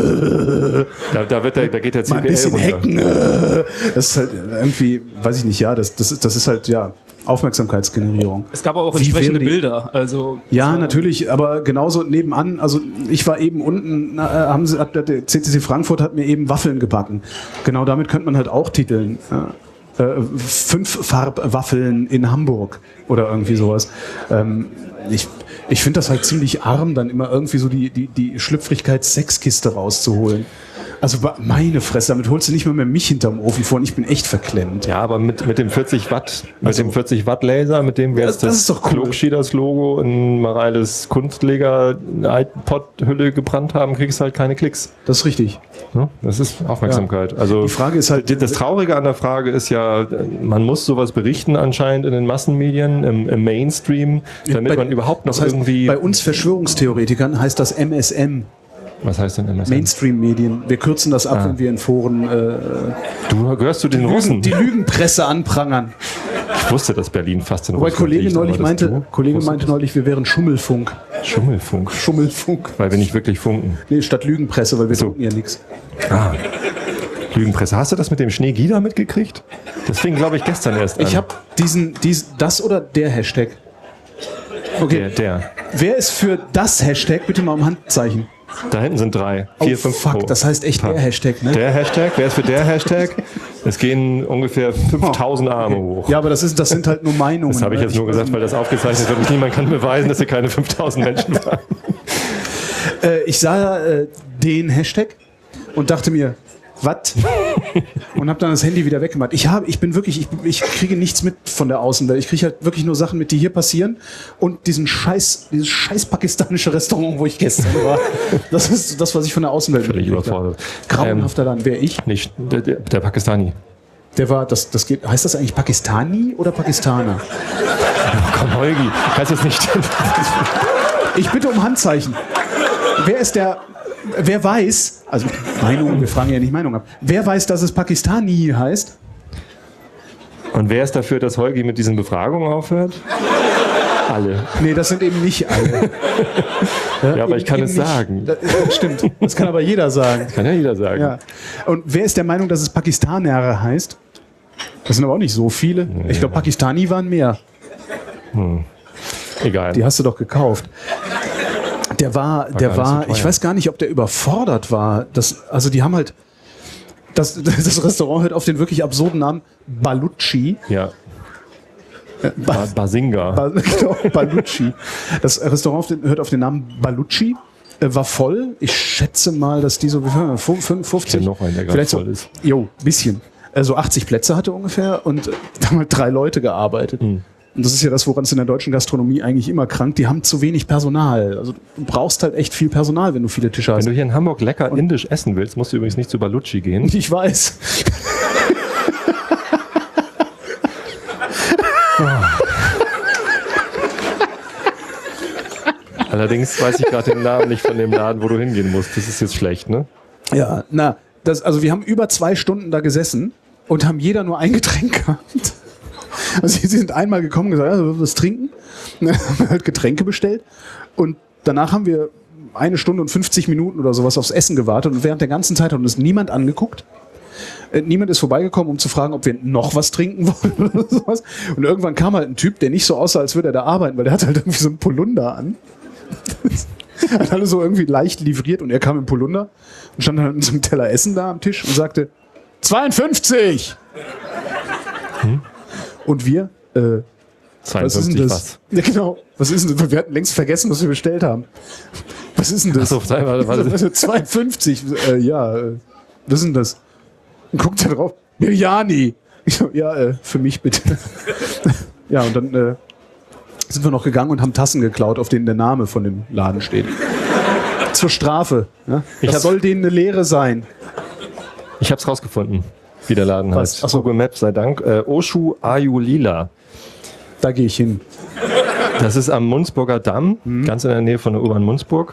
Da, da, wird der, da geht der Mal ein C P L bisschen runter. hacken. äh. Das ist halt irgendwie, weiß ich nicht, ja, das, das, ist, das ist halt, ja, Aufmerksamkeitsgenerierung. Es gab auch Wie entsprechende wären die- Bilder. Also Ja, natürlich, aber genauso nebenan, also ich war eben unten, na, äh, haben sie, hat, der C C C Frankfurt hat mir eben Waffeln gebacken. Genau damit könnte man halt auch titeln. Ja. Äh, fünf Farbwaffeln in Hamburg oder irgendwie sowas. Ähm, ich ich finde das halt ziemlich arm, dann immer irgendwie so die, die, die Schlüpfrigkeits-Sexkiste rauszuholen. Also wa- meine Fresse, damit holst du nicht mal mehr mich hinterm Ofen vor und ich bin echt verklemmt. Ja, aber mit, mit dem vierzig Watt, mit dem vierzig Watt Laser, mit dem wir Das- jetzt das das, ist doch cool. Klogschieders Logo in Mareiles Kunstleger iPod-Hülle gebrannt haben, kriegst du halt keine Klicks. Das ist richtig. Ne? Das ist Aufmerksamkeit. Also Die Frage ist halt, das Traurige an der Frage ist ja, man muss sowas berichten anscheinend in den Massenmedien, im, im Mainstream, damit bei- man überhaupt noch das heißt, irgendwie... bei uns Verschwörungstheoretikern heißt das M S M. Was heißt denn M S M? Mainstream-Medien. Wir kürzen das ab, Ah. wenn wir in Foren äh, Du gehörst zu den Lügen, Russen. die Lügenpresse anprangern. Ich wusste, dass Berlin fast in Wobei Russland Kollege liegt, neulich aber dass meinte, du Kollege wusstest. meinte neulich, wir wären Schummelfunk. Schummelfunk, Schummelfunk. weil wir nicht wirklich funken. Nee, statt Lügenpresse, weil wir So. drucken ja nichts. Ah. Lügenpresse. Hast du das mit dem Schneegida mitgekriegt? Das fing, glaube ich, gestern erst an. Ich habe diesen, diesen, das oder der Hashtag. Okay, Der, der. wer ist für das Hashtag? Bitte mal um Handzeichen. Da hinten sind drei, vier, oh, fünf. fuck, oh. das heißt echt Paar. der Hashtag, ne? Der Hashtag, wer ist für der Hashtag? Es gehen ungefähr fünftausend Arme hoch. Ja, aber das, ist, das sind halt nur Meinungen. Das habe ich ne? jetzt nur gesagt, weil das aufgezeichnet wird und niemand kann beweisen, dass hier keine fünftausend Menschen waren. Äh, ich sah äh, den Hashtag und dachte mir, was? Und habe dann das Handy wieder weggemacht. Ich habe, ich bin wirklich, ich, ich kriege nichts mit von der Außenwelt. Ich kriege halt wirklich nur Sachen mit, die hier passieren und diesen Scheiß, dieses scheiß pakistanische Restaurant, wo ich gestern war. Das ist das, was ich von der Außenwelt Völlig mitgekriegt habe. überfordert. Grauenhafter Land wäre ich. Nicht, der, der, der Pakistani. Der war, das, das geht, heißt das eigentlich Pakistani oder Pakistaner? Oh, komm, Holgi, kannst du es nicht. Ich bitte um Handzeichen. Wer ist der, wer weiß, also Meinung, wir fragen ja nicht Meinung ab, wer weiß, dass es Pakistani heißt? Und wer ist dafür, dass Holgi mit diesen Befragungen aufhört? Alle. Nee, das sind eben nicht alle. Ja, aber ich kann es nicht, sagen. Das, das stimmt. Das kann aber jeder sagen. Kann ja jeder sagen. Ja. Und wer ist der Meinung, dass es Pakistaner heißt? Das sind aber auch nicht so viele. Nee. Ich glaube, Pakistani waren mehr. Hm. Egal. Die hast du doch gekauft. Der war, War der gar nicht war, so teuer. ich weiß gar nicht, ob der überfordert war. Das, also die haben halt, das, das Restaurant hört auf den wirklich absurden Namen Baluchi. Ja. Äh, Ba Ba- Basinga. Ba- genau, Baluchi. Das Restaurant auf den, hört auf den Namen Baluchi. Äh, war voll. Ich schätze mal, dass die so wie viel, fünfundfünfzig. Ich kenn noch einen, der gerade vielleicht voll so, ist. Jo, bisschen. Also achtzig Plätze hatte ungefähr und äh, da haben halt drei Leute gearbeitet. Hm. Und das ist ja das, woran es in der deutschen Gastronomie eigentlich immer krankt. Die haben zu wenig Personal. Also du brauchst halt echt viel Personal, wenn du viele Tische Wenn hast. du hier in Hamburg lecker indisch essen willst, musst du übrigens nicht zu Baluchi gehen. Ich weiß. Allerdings weiß ich gerade den Namen nicht von dem Laden, wo du hingehen musst. Das ist jetzt schlecht, ne? Ja, na, das, also wir haben über zwei Stunden da gesessen und haben jeder nur ein Getränk gehabt. Also sie sind einmal gekommen und gesagt, ja, wir was trinken. Und dann haben wir halt Getränke bestellt und danach haben wir eine Stunde und fünfzig Minuten oder sowas aufs Essen gewartet und während der ganzen Zeit hat uns niemand angeguckt. Äh, Niemand ist vorbeigekommen, um zu fragen, ob wir noch was trinken wollen oder sowas. Und irgendwann kam halt ein Typ, der nicht so aussah, als würde er da arbeiten, weil der hatte halt irgendwie so einen Polunder an. Hat alle so irgendwie leicht livriert und er kam im Polunder und stand dann mit so einem Teller Essen da am Tisch und sagte zweiundfünfzig! Hm? Und wir, äh, was ist denn zweiundfünfzig das? was? Ja, genau. Was ist denn das? Wir hatten längst vergessen, was wir bestellt haben. Was ist denn das? Achso, warte, warte. Also zweiundfünfzig, äh, ja, äh, was ist denn das? Und guckt er drauf, Biryani. Ich so, ja, äh, für mich bitte. Ja, und dann äh, sind wir noch gegangen und haben Tassen geklaut, auf denen der Name von dem Laden steht. Zur Strafe. Ja? Ich Das hab- soll denen eine Lehre sein. Ich hab's rausgefunden, wie der Laden Was? heißt. Ach so. Google Maps sei Dank. Äh, Oshu Ayulila. Da gehe ich hin. Das ist am Munzburger Damm, Mhm. ganz in der Nähe von der U-Bahn Munzburg.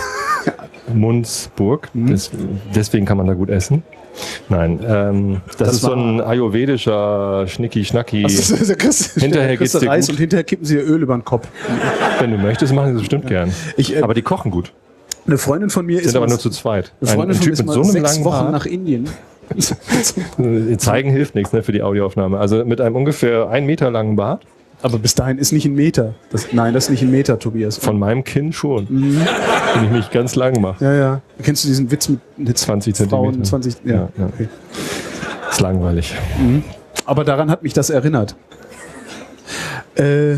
Munzburg, Mhm. des, deswegen kann man da gut essen. Nein, ähm, das, Das ist so war- ein ayurvedischer Schnicki-Schnacki. Also, da kriegst, du- Hinterher kriegst geht's du dir Reis gut. und hinterher kippen sie dir Öl über den Kopf. Wenn du möchtest, machen sie es bestimmt gern. Ich, äh, Aber die kochen gut. Eine Freundin von mir ist Sind aber mal- nur zu zweit. eine Ein, Freundin ein von mir Typ ist mit mal so einem sechs langen Wochen Haar. nach Indien. Äh, Zeigen hilft nichts, ne, für die Audioaufnahme. Also mit einem ungefähr ein Meter langen Bart. Aber bis dahin ist nicht ein Meter. Das, nein, das ist nicht ein Meter, Tobias. Von meinem Kinn schon. Mhm. Wenn ich mich ganz lang mache. Ja, ja. Kennst du diesen Witz mit, mit zwanzig Frauen? Zentimeter. zwanzig, ja. Ja, ja. Okay. Ist langweilig. Aber daran hat mich das erinnert. Äh,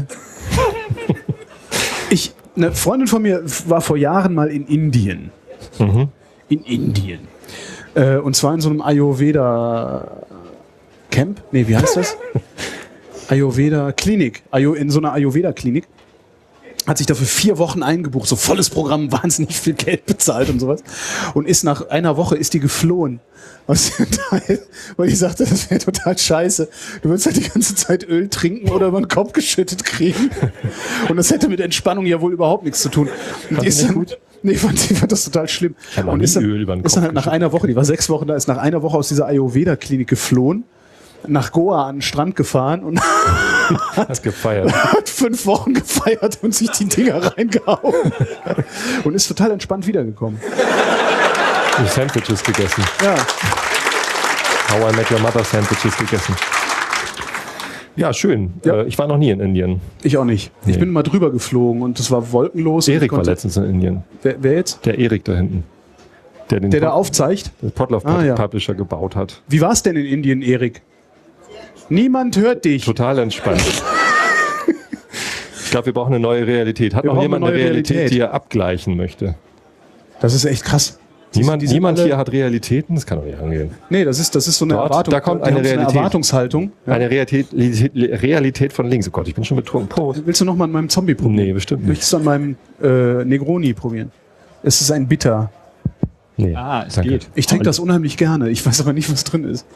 ich, eine Freundin von mir war vor Jahren mal in Indien. Mhm. In Indien. Äh, und zwar in so einem Ayurveda-Camp. Nee, wie heißt das? Ayurveda-Klinik. Ayo, in so einer Ayurveda-Klinik. Hat sich dafür vier Wochen eingebucht, so volles Programm, wahnsinnig viel Geld bezahlt und sowas. Und ist nach einer Woche ist die geflohen. Aus dem Teil, weil die sagte, das wäre total scheiße. Du würdest halt die ganze Zeit Öl trinken oder über den Kopf geschüttet kriegen. Und das hätte mit Entspannung ja wohl überhaupt nichts zu tun. Und Fand die ist die nicht dann, gut? Nee, fand, die fand das total schlimm. Ich hab noch und nie ist dann, Öl über den ist dann Kopf halt nach geschüttet. einer Woche, die war sechs Wochen da, ist nach einer Woche aus dieser Ayurveda-Klinik geflohen, nach Goa an den Strand gefahren und Hast gefeiert. hat fünf Wochen gefeiert und sich die Dinger reingehauen. Und ist total entspannt wiedergekommen. Und Sandwiches gegessen. Ja. How I Met Your Mother Sandwiches gegessen. Ja, schön. Ja. Äh, ich war noch nie in Indien. Ich auch nicht. Ich Nee. bin mal drüber geflogen und es war wolkenlos. und ich Erik war konnte- letztens in Indien. Wer, wer jetzt? Der Erik da hinten. Der den Der da Pod- aufzeigt? den Podlove Ah, ja. Publisher gebaut hat. Wie war es denn in Indien, Erik? Niemand hört dich. Total entspannt. Ich glaube, wir brauchen eine neue Realität. Hat Wir noch brauchen jemand eine eine neue Realität, Realität. die er abgleichen möchte? Das ist echt krass. Die- Niemand, die sind niemand alle- hier hat Realitäten? Das kann doch nicht angehen. Nee, das ist, das ist so eine Dort, Erwartung. da kommt die eine haben so Realität. Erwartungshaltung. Ja. Eine Realität, Realität von links. Oh Gott, ich bin schon betrunken. Prost. Willst du noch mal an meinem Zombie probieren? Nee, bestimmt nicht. Möchtest du an meinem äh, Negroni probieren? Es ist ein Bitter. Nee. Ah, es Danke. geht. Ich trinke das unheimlich gerne. Ich weiß aber nicht, was drin ist.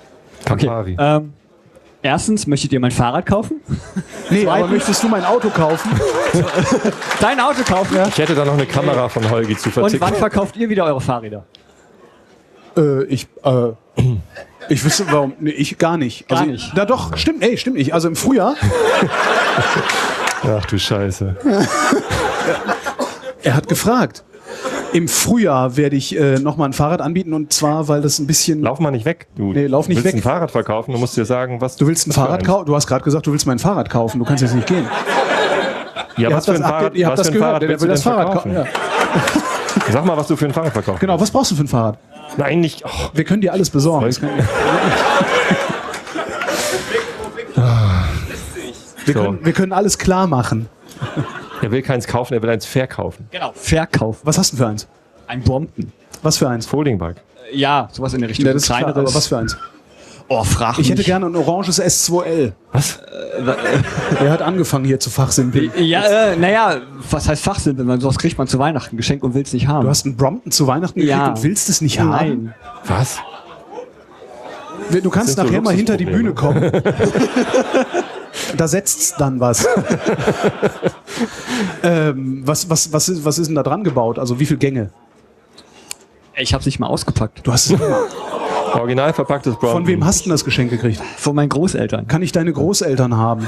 Campari. Ähm, erstens, möchtet ihr mein Fahrrad kaufen? Nee, aber möchtest du mein Auto kaufen? Dein Auto kaufen, ja? Ich hätte da noch eine Kamera von Holgi zu Und verticken. wann verkauft ihr wieder eure Fahrräder? Äh, ich, äh, ich wüsste, warum, nee, ich gar nicht. Gar also, nicht. Na doch, stimmt, ey, stimmt nicht. Also im Frühjahr, Ach du Scheiße. er hat gefragt. Im Frühjahr werde ich äh, nochmal ein Fahrrad anbieten und zwar, weil das ein bisschen... Lauf mal nicht weg. Du Nee, lauf nicht willst weg. ein Fahrrad verkaufen, du musst dir sagen, was Du willst ein was für Fahrrad eins. kaufen? Du hast gerade gesagt, du willst mein Fahrrad kaufen. Du kannst jetzt nicht gehen. Ja, Ihr was habt für ein das, Fahrrad, abge ihr habt was das für ein gehört. Fahrrad Der willst will du das denn Fahrrad verkaufen? kaufen. Ja. Sag mal, was du für ein Fahrrad verkaufst. Genau, was brauchst du für ein Fahrrad? Nein, nicht. Oh, Wir können dir alles besorgen. Das kann, wir, So. können, wir können alles klar machen. er will keins kaufen, er will eins verkaufen. Genau. Verkauf. Was hast du für eins? Ein Brompton. Was für eins? Foldingbike. Ja, sowas in der Richtung. Ja, das ist klar, Kleineres. aber was für eins? Oh, frag Ich hätte mich. gerne ein oranges S zwei L. Was? Er hat angefangen hier zu fachsimpeln. Ja, äh, naja, was heißt Fachsinn, wenn man sowas kriegt man zu Weihnachten ein Geschenk und will es nicht haben. Du hast einen Brompton zu Weihnachten gekriegt Ja. und willst es nicht haben? Nein. Was? Du kannst Das sind so nachher mal hinter die Bühne Luxusprobleme. kommen. Da setzt's dann was. ähm, was, was, was, ist, was ist denn da dran gebaut? Also wie viele Gänge? Ich hab's nicht mal ausgepackt. Du hast es nicht mal. Original verpacktes Brompton. Von wem hast du denn das Geschenk gekriegt? Von meinen Großeltern. Kann ich deine Großeltern haben?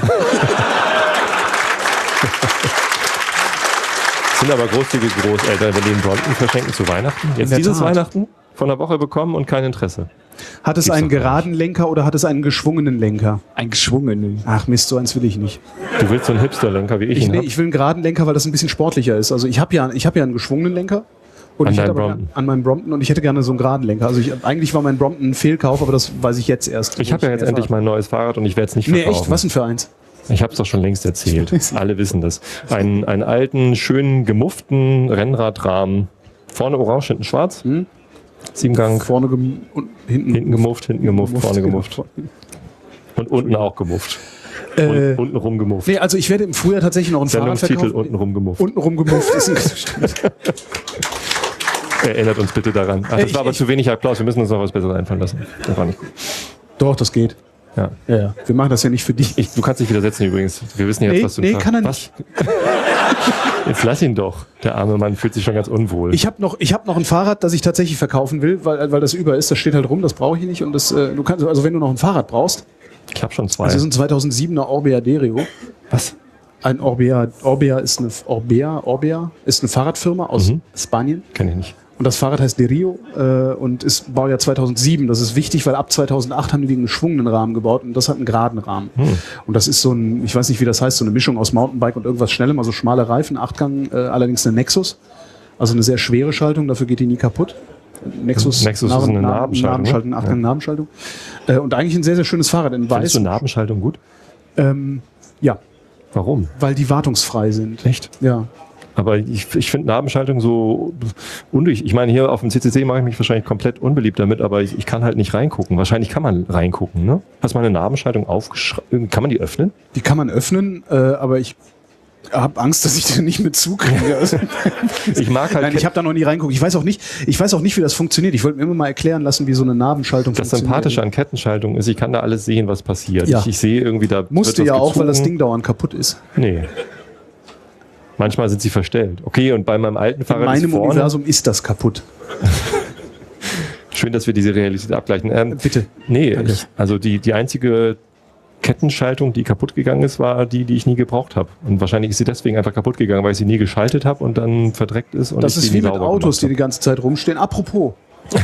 Sind aber großzügige Großeltern, wenn die einen Brompton verschenken zu Weihnachten. Jetzt der dieses Tat. Weihnachten von der Woche bekommen und kein Interesse. Hat es Gibt's einen doch gar geraden Lenker oder hat es einen geschwungenen Lenker? Ein geschwungenen. Ach Mist, so eins will ich nicht. Du willst so einen Hipster-Lenker, wie ich, Ich, ihn nee, hab. ich will einen geraden Lenker, weil das ein bisschen sportlicher ist. Also ich habe ja, ich hab ja einen geschwungenen Lenker. Und An ich hätte deinem aber Brompton? gern- an meinem Brompton und ich hätte gerne so einen geraden Lenker. Also ich, eigentlich war mein Brompton ein Fehlkauf, aber das weiß ich jetzt erst. Ich habe ja jetzt endlich mein neues Fahrrad und ich werde es nicht Nee, verkaufen. echt? Was denn für eins? Ich habe es doch schon längst erzählt. Alle wissen das. Einen, einen alten, schönen, gemufften Rennradrahmen. Vorne orange, hinten schwarz. Hm? Siebengang. Vorne gem und hinten. Hinten gemufft, hinten gemufft, vorne genau. gemufft. Und unten auch gemufft. Äh, Und unten rum gemufft. nee, also ich werde im Frühjahr tatsächlich noch ein Fahrrad Sendungstitel verkaufen. unten rum gemufft. Untenrum gemufft ist ein stimmt. Erinnert uns bitte daran. Ach, Äh, das ich- war aber ich- zu wenig Applaus. Wir müssen uns noch was Besseres einfallen lassen. Das war nicht gut. Doch, das geht. Ja. Ja, ja. Wir machen das ja nicht für dich. Ich, du kannst dich widersetzen übrigens. Wir wissen jetzt, Nee, was du nee, sagst. kann er was? Jetzt lass ihn doch. Der arme Mann fühlt sich schon ganz unwohl. Ich habe noch, ich hab noch ein Fahrrad, das ich tatsächlich verkaufen will, weil, weil das über ist. Das steht halt rum, das brauche ich nicht. Und das, äh, du kannst, also wenn du noch ein Fahrrad brauchst, Ich habe schon zwei. das ist ein zweitausendsiebener Orbea Derio. Was? Ein Orbea, Orbea ist eine Orbea, Orbea ist eine Fahrradfirma aus Mhm. Spanien. Kenn ich nicht. Und das Fahrrad heißt Derio äh, und ist Baujahr zweitausendsieben. Das ist wichtig, weil ab zweitausendacht haben die einen geschwungenen Rahmen gebaut und das hat einen geraden Rahmen. Hm. Und das ist so ein, ich weiß nicht, wie das heißt, so eine Mischung aus Mountainbike und irgendwas Schnellem, also schmale Reifen, Achtgang, äh, allerdings eine Nexus. Also eine sehr schwere Schaltung, dafür geht die nie kaputt. Nexus, Nexus ist eine Nabenschaltung, Nabenschaltung, ne? Achtgang, Ja. Nabenschaltung. Äh, und eigentlich ein sehr, sehr schönes Fahrrad in Findest weiß. du Nabenschaltung gut? Ähm, ja, Warum? weil die wartungsfrei sind. Echt? Ja. Aber ich, ich finde Nabenschaltung so undurch. Ich meine, hier auf dem C C C mache ich mich wahrscheinlich komplett unbeliebt damit, aber ich, ich kann halt nicht reingucken. Wahrscheinlich kann man reingucken, ne? Hast du mal eine Nabenschaltung aufgeschrieben? Kann man die öffnen? Die kann man öffnen, äh, aber ich habe Angst, dass ich die nicht mit zukriege. Also, Ich mag halt nein, ich habe da noch nie reinguckt. Ich weiß auch nicht, ich weiß auch nicht, wie das funktioniert. Ich wollte mir immer mal erklären lassen, wie so eine Nabenschaltung das funktioniert. Sympathische an Kettenschaltung ist, ich kann da alles sehen, was passiert. Ja. Ich, ich sehe irgendwie, da Musste wird ja was auch, weil das gezogen. Ding dauernd kaputt ist. Nee. Manchmal sind sie verstellt. Okay, und bei meinem alten In Fahrrad meinem ist vorne, Universum ist das kaputt. schön, dass wir diese Realität abgleichen. Ähm, Bitte. Nee, Danke. ich, also die, die einzige Kettenschaltung, die kaputt gegangen ist, war die, die ich nie gebraucht habe. Und wahrscheinlich ist sie deswegen einfach kaputt gegangen, weil ich sie nie geschaltet habe und dann verdreckt ist. Und Das ich ist sie wie nie mit sauber Autos, die gemacht die ganze Zeit rumstehen. Apropos, hab.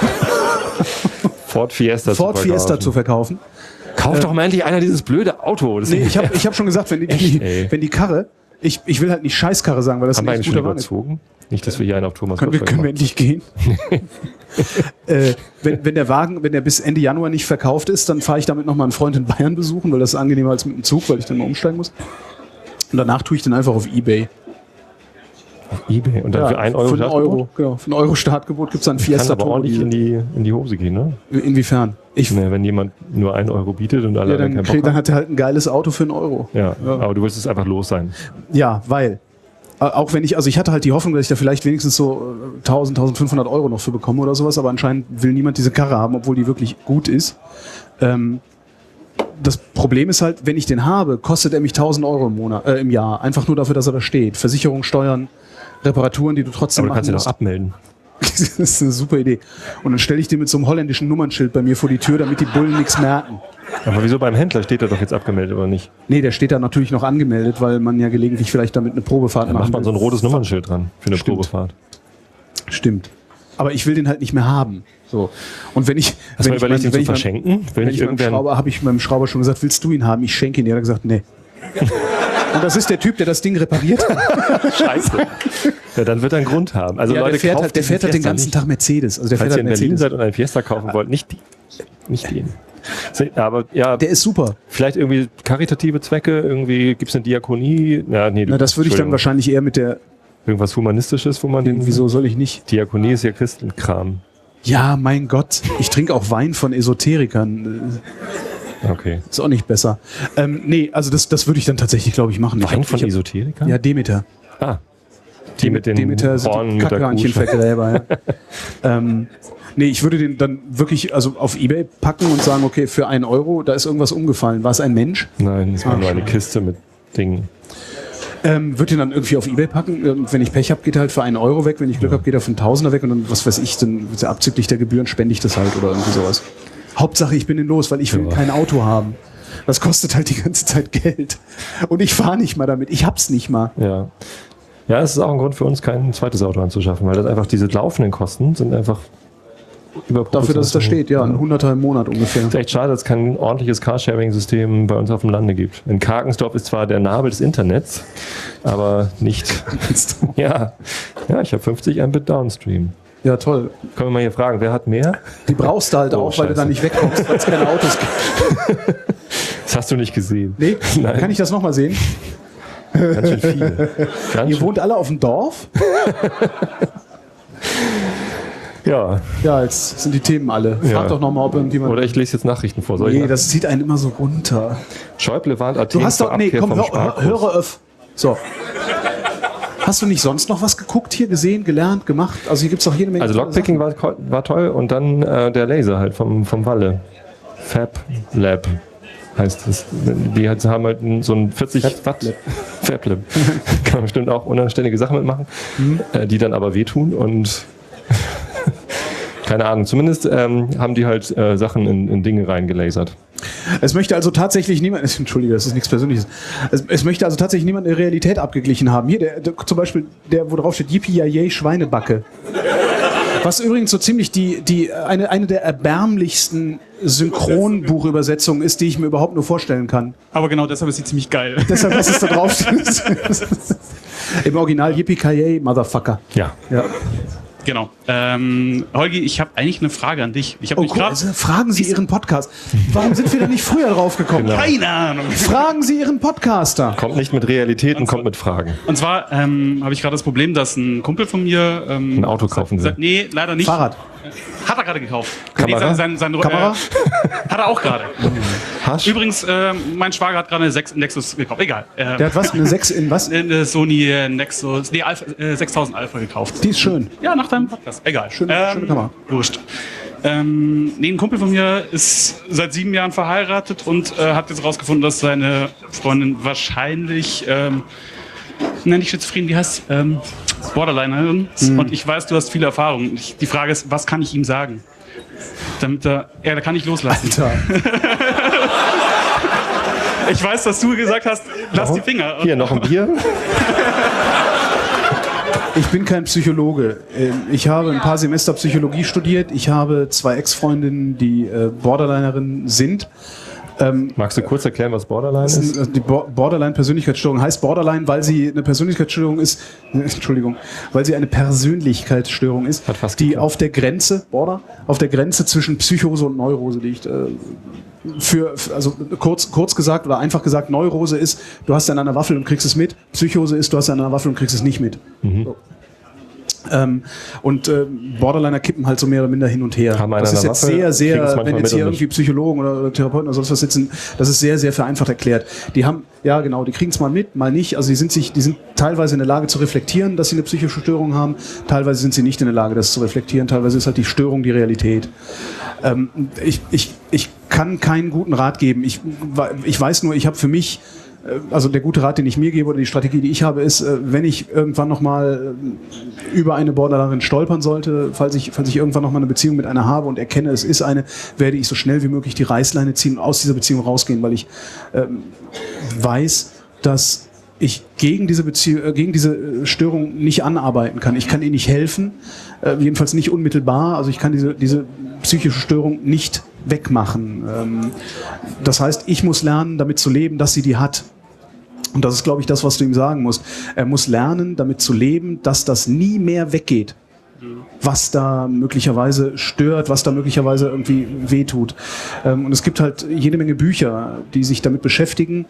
Ford Fiesta Ford zu Fiesta verkaufen. zu verkaufen. Kauft doch mal endlich einer dieses blöde Auto. Das Nee, ist- ich habe ich hab schon gesagt, wenn die, Echt, die, ey. wenn die Karre, ich, ich will halt nicht Scheißkarre sagen, weil das Haben wir ein eigentlich echt schon guter Wagen ist. überzogen? Nicht, dass wir hier einen auf Thomas Können wir, Gottschalk können wir endlich gehen? äh, wenn, wenn der Wagen, wenn der bis Ende Januar nicht verkauft ist, dann fahre ich damit nochmal einen Freund in Bayern besuchen, weil das ist angenehmer als mit dem Zug, weil ich dann mal umsteigen muss. Und danach tue ich den einfach auf Ebay. machen. eBay. Und dann für einen Euro für einen Startgebot? Euro, genau. Für einen Euro Startgebot gibt es dann Kann Fiesta aber ordentlich in Turbo. die, in die Hose gehen, ne? Inwiefern? Ich, Nee, wenn jemand nur einen Euro bietet und alle ja, anderen dann, keinen krieg, Bock dann haben. hat er halt ein geiles Auto für einen Euro. Ja, Ja. aber du willst es einfach los sein. Ja, weil Auch wenn ich, also ich hatte halt die Hoffnung, dass ich da vielleicht wenigstens so tausend, tausendfünfhundert Euro noch für bekomme oder sowas, aber anscheinend will niemand diese Karre haben, obwohl die wirklich gut ist. Ähm, das Problem ist halt, wenn ich den habe, kostet er mich tausend Euro im Monat, äh, im Jahr. Einfach nur dafür, dass er da steht. Versicherung, Steuern, Reparaturen, die du trotzdem Aber du kannst ihn machen doch abmelden. Das ist eine super Idee. Und dann stelle ich den mit so einem holländischen Nummernschild bei mir vor die Tür, damit die Bullen nichts merken. Aber wieso beim Händler steht er doch jetzt abgemeldet oder nicht? Nee, der steht da natürlich noch angemeldet, weil man ja gelegentlich vielleicht damit eine Probefahrt Dann machen macht man so ein will. rotes Nummernschild dran für eine Stimmt. Probefahrt. Stimmt. Aber ich will den halt nicht mehr haben. So. Und wenn ich, Hast du wenn mal ich überlegt, mein- ihn wenn zu ich mein- verschenken? Will Wenn nicht ich meinem irgendwer... Schrauber, habe ich meinem Schrauber schon gesagt, willst du ihn haben? Ich schenke ihn dir. Er hat gesagt, nee. Und das ist der Typ, der das Ding repariert hat. Scheiße. Ja, dann wird er einen Grund haben. Also Ja, Leute, der fährt kauft halt, der diesen fährt halt den Fiesta ganzen nicht. Tag Mercedes. Also der Falls fährt ihr in halt Berlin Mercedes. seid und einen Fiesta kaufen wollt, nicht, die, nicht den. Aber ja, Der ist super. vielleicht irgendwie karitative Zwecke, irgendwie gibt es eine Diakonie. Ja, nee, Na, das würde ich dann Entschuldigung. wahrscheinlich eher mit der, Irgendwas Humanistisches, wo man den... wieso soll ich nicht? Diakonie ist ja Christenkram. Ja, mein Gott. Ich trinke auch Wein von Esoterikern. Okay. Ist auch nicht besser. Ähm, nee, also das, das würde ich dann tatsächlich, glaube ich, machen. Ich Wein hab- von ich hab- Esoterikern? Ja, Demeter. Ah. Die mit den Demeter sind Hornen die mit der Kackhörnchenvergräber. Ja. ähm, nee, ich würde den dann wirklich also auf Ebay packen und sagen, okay, für einen Euro, da ist irgendwas umgefallen. War es ein Mensch? Nein, das war Ah, nur eine Kiste mit Dingen. Ähm, würde den dann irgendwie auf Ebay packen. Und wenn ich Pech habe, geht er halt für einen Euro weg. Wenn ich Glück habe, geht er für einen Tausender weg. Und dann, was weiß ich, dann abzüglich der Gebühren spende ich das halt oder irgendwie sowas. Hauptsache, ich bin den los, weil ich will Ja. kein Auto haben. Das kostet halt die ganze Zeit Geld. Und ich fahre nicht mal damit. Ich hab's nicht mal. Ja. Ja, es ist auch ein Grund für uns, kein zweites Auto anzuschaffen, weil das einfach diese laufenden Kosten sind einfach überproportional. Dafür, dass es da steht, ja, ein Hunderter im Monat ungefähr. Es ist echt schade, dass es kein ordentliches Carsharing-System bei uns auf dem Lande gibt. In Karkensdorf ist zwar der Nabel des Internets, aber nicht. Ja, ja, ich habe fünfzig Mbit Downstream. Ja, toll. Können wir mal hier fragen, wer hat mehr? Die brauchst du halt Oh, auch, weil du scheiße. da nicht wegkommst, weil es keine Autos gibt. Das hast du nicht gesehen. Nee, Nein. kann ich das nochmal sehen? Ganz schön viele. Ganz Ihr schön. wohnt alle auf dem Dorf? Ja, Ja, jetzt sind die Themen alle. Frag Ja. doch nochmal, ob irgendjemand... oder ich lese jetzt Nachrichten vor. Soll ich Nee, nach- das zieht einen immer so runter. Schäuble warnt Athen Du hast vor doch... Nee, Abkehr komm, vom hör, Sparkurs. höre auf. So. Hast du nicht sonst noch was geguckt hier, gesehen, gelernt, gemacht? Also hier gibt es doch jede Menge... Also tolle Lockpicking war, ko- war toll und dann äh, der Laser halt vom, vom Walle. Fab Lab heißt es. Die hat- haben halt so ein vierzig Watt Fab Lab. Kann man bestimmt auch unanständige Sachen mitmachen, Mhm. äh, die dann aber wehtun und keine Ahnung. Zumindest ähm, haben die halt äh, Sachen in, in Dinge reingelasert. Es möchte also tatsächlich niemand, Entschuldige, das ist nichts Persönliches. Es, es möchte also tatsächlich niemand eine Realität abgeglichen haben. Hier, der, der, zum Beispiel, der, wo drauf steht, Yippie Schweinebacke. Was übrigens so ziemlich die, die, eine, eine der erbärmlichsten Synchronbuchübersetzungen ist, die ich mir überhaupt nur vorstellen kann. Aber genau deshalb ist sie ziemlich geil. Deshalb, was es da drauf steht. Im Original Yippie Motherfucker. Ja. Ja. Genau. Ähm, Holgi, ich habe eigentlich eine Frage an dich. Ich habe Oh, mich cool. gerade... Also, fragen Sie Ihren Podcast. Warum sind wir da nicht früher drauf gekommen? Genau. Keine Ahnung. Fragen Sie Ihren Podcaster. Kommt nicht mit Realitäten, kommt mit Fragen. Und zwar ähm, habe ich gerade das Problem, dass ein Kumpel von mir... Ähm, Ein Auto kaufen will. sagt, nee, leider nicht. Fahrrad. Hat er gerade gekauft. Kamera? Nee, sein, sein, sein, Kamera? Äh, hat er auch gerade. Hasch? Übrigens, äh, mein Schwager hat gerade eine sechs Nexus gekauft. Egal. Äh, Der hat was? Eine sechs in was? eine Sony äh, Nexus... Nee, Alpha, äh, sechstausend Alpha gekauft. Die ist schön. Ja, nach deinem Podcast. Egal. Schöne- schöne Kamera. Wurscht. Ähm, nee, ein Kumpel von mir ist seit sieben Jahren verheiratet und äh, hat jetzt rausgefunden, dass seine Freundin wahrscheinlich, ähm, nenn ich schizophren, wie heißt ähm, Borderlinerin ist. Mhm. Und ich weiß, du hast viele Erfahrungen. Ich, die Frage ist, was kann ich ihm sagen? Damit er, ja, da kann ich loslassen. Alter. Ich weiß, dass du gesagt hast, lass die Finger. Hier, noch ein Bier. Ich bin kein Psychologe. Ähm, Ich habe ein paar Semester Psychologie studiert. Ich habe zwei Ex-Freundinnen, die äh, Borderlinerinnen sind. Magst du kurz erklären, was Borderline Das ist? ist- Die Bo- Borderline-Persönlichkeitsstörung heißt Borderline, weil sie eine Persönlichkeitsstörung ist, Entschuldigung, weil sie eine Persönlichkeitsstörung ist, Hat fast die geklappt. auf der Grenze, Border, auf der Grenze zwischen Psychose und Neurose liegt. Äh, Für, für- also kurz, kurz gesagt oder einfach gesagt, Neurose ist, du hast an einer Waffel und kriegst es mit. Psychose ist, du hast an einer Waffel und kriegst es nicht mit. So. Ähm, und äh, Borderliner kippen halt so mehr oder minder hin und her. Haben das ist jetzt Waffe, sehr, sehr, wenn jetzt hier irgendwie nicht. Psychologen oder, oder Therapeuten oder sonst was sitzen, das ist sehr, sehr vereinfacht erklärt. Die haben, ja genau, die kriegen es mal mit, mal nicht. Also die sind sich, die sind teilweise in der Lage zu reflektieren, dass sie eine psychische Störung haben. Teilweise sind sie nicht in der Lage, das zu reflektieren. Teilweise ist halt die Störung die Realität. Ähm, ich, ich, ich kann keinen guten Rat geben. Ich, ich weiß nur, ich habe für mich, also der gute Rat, den ich mir gebe oder die Strategie, die ich habe, ist, wenn ich irgendwann nochmal über eine Borderlinerin stolpern sollte, falls ich, falls ich irgendwann nochmal eine Beziehung mit einer habe und erkenne, es ist eine, werde ich so schnell wie möglich die Reißleine ziehen und aus dieser Beziehung rausgehen, weil ich ähm, weiß, dass ich gegen diese Beziehung, äh, gegen diese Störung nicht anarbeiten kann. Ich kann ihr nicht helfen, äh, jedenfalls nicht unmittelbar. Also ich kann diese, diese psychische Störung nicht wegmachen. Ähm, das heißt, ich muss lernen, damit zu leben, dass sie die hat. Und das ist, glaube ich, das, was du ihm sagen musst. Er muss lernen, damit zu leben, dass das nie mehr weggeht, was da möglicherweise stört, was da möglicherweise irgendwie wehtut. Ähm, und es gibt halt jede Menge Bücher, die sich damit beschäftigen,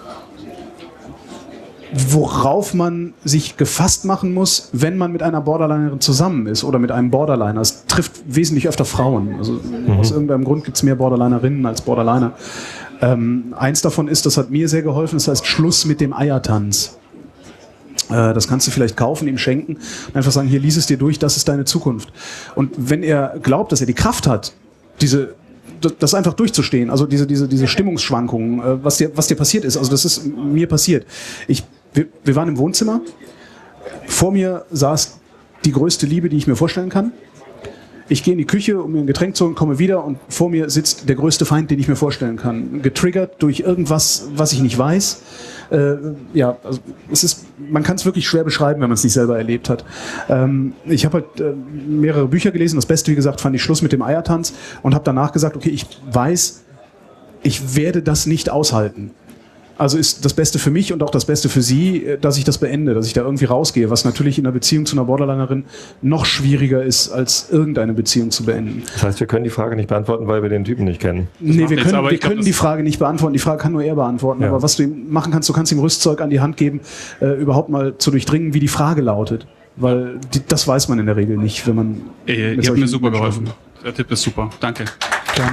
worauf man sich gefasst machen muss, wenn man mit einer Borderlinerin zusammen ist oder mit einem Borderliner. Es trifft wesentlich öfter Frauen. Also mhm. aus irgendeinem Grund gibt es mehr Borderlinerinnen als Borderliner. Ähm, eins davon ist, das hat mir sehr geholfen, das heißt Schluss mit dem Eiertanz. Äh, das kannst du vielleicht kaufen, ihm schenken und einfach sagen, hier, lies es dir durch, das ist deine Zukunft. Und wenn er glaubt, dass er die Kraft hat, diese das einfach durchzustehen, also diese, diese, diese Stimmungsschwankungen, äh, was dir, was dir passiert ist, also das ist mir passiert. Ich, wir, wir waren im Wohnzimmer, vor mir saß die größte Liebe, die ich mir vorstellen kann. Ich gehe in die Küche, um mir ein Getränk zu holen, komme wieder und vor mir sitzt der größte Feind, den ich mir vorstellen kann. Getriggert durch irgendwas, was ich nicht weiß. Äh, ja, also es ist, man kann es wirklich schwer beschreiben, wenn man es nicht selber erlebt hat. Ähm, ich habe halt äh, mehrere Bücher gelesen. Das Beste, wie gesagt, fand ich Schluss mit dem Eiertanz und habe danach gesagt, okay, ich weiß, ich werde das nicht aushalten. Also ist das Beste für mich und auch das Beste für sie, dass ich das beende, dass ich da irgendwie rausgehe, was natürlich in einer Beziehung zu einer Borderlinerin noch schwieriger ist, als irgendeine Beziehung zu beenden. Das heißt, wir können die Frage nicht beantworten, weil wir den Typen nicht kennen. Das nee, wir können, aber wir glaub, können die Frage nicht beantworten. Die Frage kann nur er beantworten. Ja. Aber was du ihm machen kannst, du kannst ihm Rüstzeug an die Hand geben, äh, überhaupt mal zu durchdringen, wie die Frage lautet. Weil die, das weiß man in der Regel nicht, wenn man... Ey, ihr habt mir super geholfen. Der Tipp ist super. Danke. Gerne.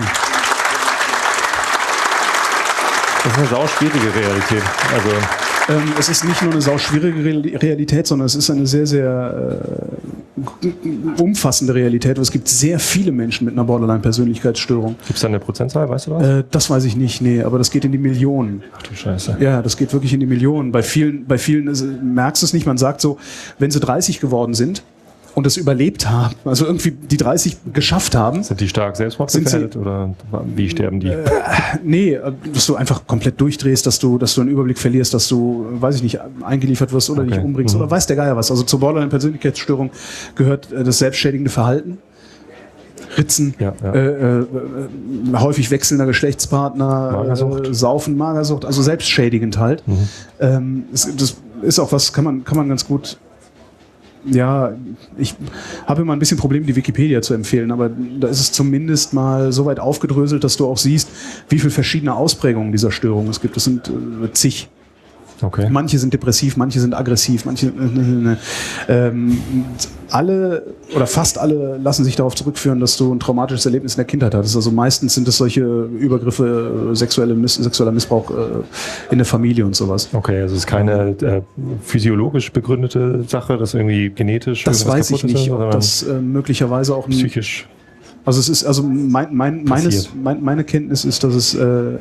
Das ist eine sauschwierige Realität. Also ähm, es ist nicht nur eine sauschwierige Re- Realität, sondern es ist eine sehr, sehr äh, umfassende Realität. Es gibt sehr viele Menschen mit einer Borderline-Persönlichkeitsstörung. gibt es da eine Prozentzahl, weißt du was? Äh, das weiß ich nicht, nee, aber das geht in die Millionen. Ach du Scheiße. Ja, das geht wirklich in die Millionen. Bei vielen, bei vielen ist, merkst du es nicht. Man sagt so, wenn sie dreißig geworden sind und das überlebt haben, also irgendwie die dreißig geschafft haben. Sind die stark selbstmordgefährdet oder wie sterben die? Äh, nee, dass du einfach komplett durchdrehst, dass du, dass du einen Überblick verlierst, dass du, weiß ich nicht, eingeliefert wirst oder Okay. dich umbringst Mhm. oder weiß der Geier was. Also zur Borderline-Persönlichkeitsstörung gehört äh, das selbstschädigende Verhalten. Ritzen, Ja, ja. Äh, äh, häufig wechselnder Geschlechtspartner, Magersucht. Äh, Saufen, Magersucht, also selbstschädigend halt. Mhm. Ähm, das, das ist auch was, kann man, kann man ganz gut. Ja, ich habe immer ein bisschen Probleme, die Wikipedia zu empfehlen, aber da ist es zumindest mal so weit aufgedröselt, dass du auch siehst, wie viele verschiedene Ausprägungen dieser Störung es gibt. Es sind äh, zig. Okay. Manche sind depressiv, manche sind aggressiv, manche äh, ähm, alle oder fast alle lassen sich darauf zurückführen, dass du ein traumatisches Erlebnis in der Kindheit hattest. Also meistens sind es solche Übergriffe, sexuelle Miss, sexueller Missbrauch äh, in der Familie und sowas. Okay, also es ist keine äh, physiologisch begründete Sache, das irgendwie genetisch Das irgendwas weiß ich kaputt ist, nicht, ob sondern das äh, möglicherweise auch ein, psychisch. also es ist also mein, mein, meines, mein, meine Kenntnis ist, dass es äh, äh,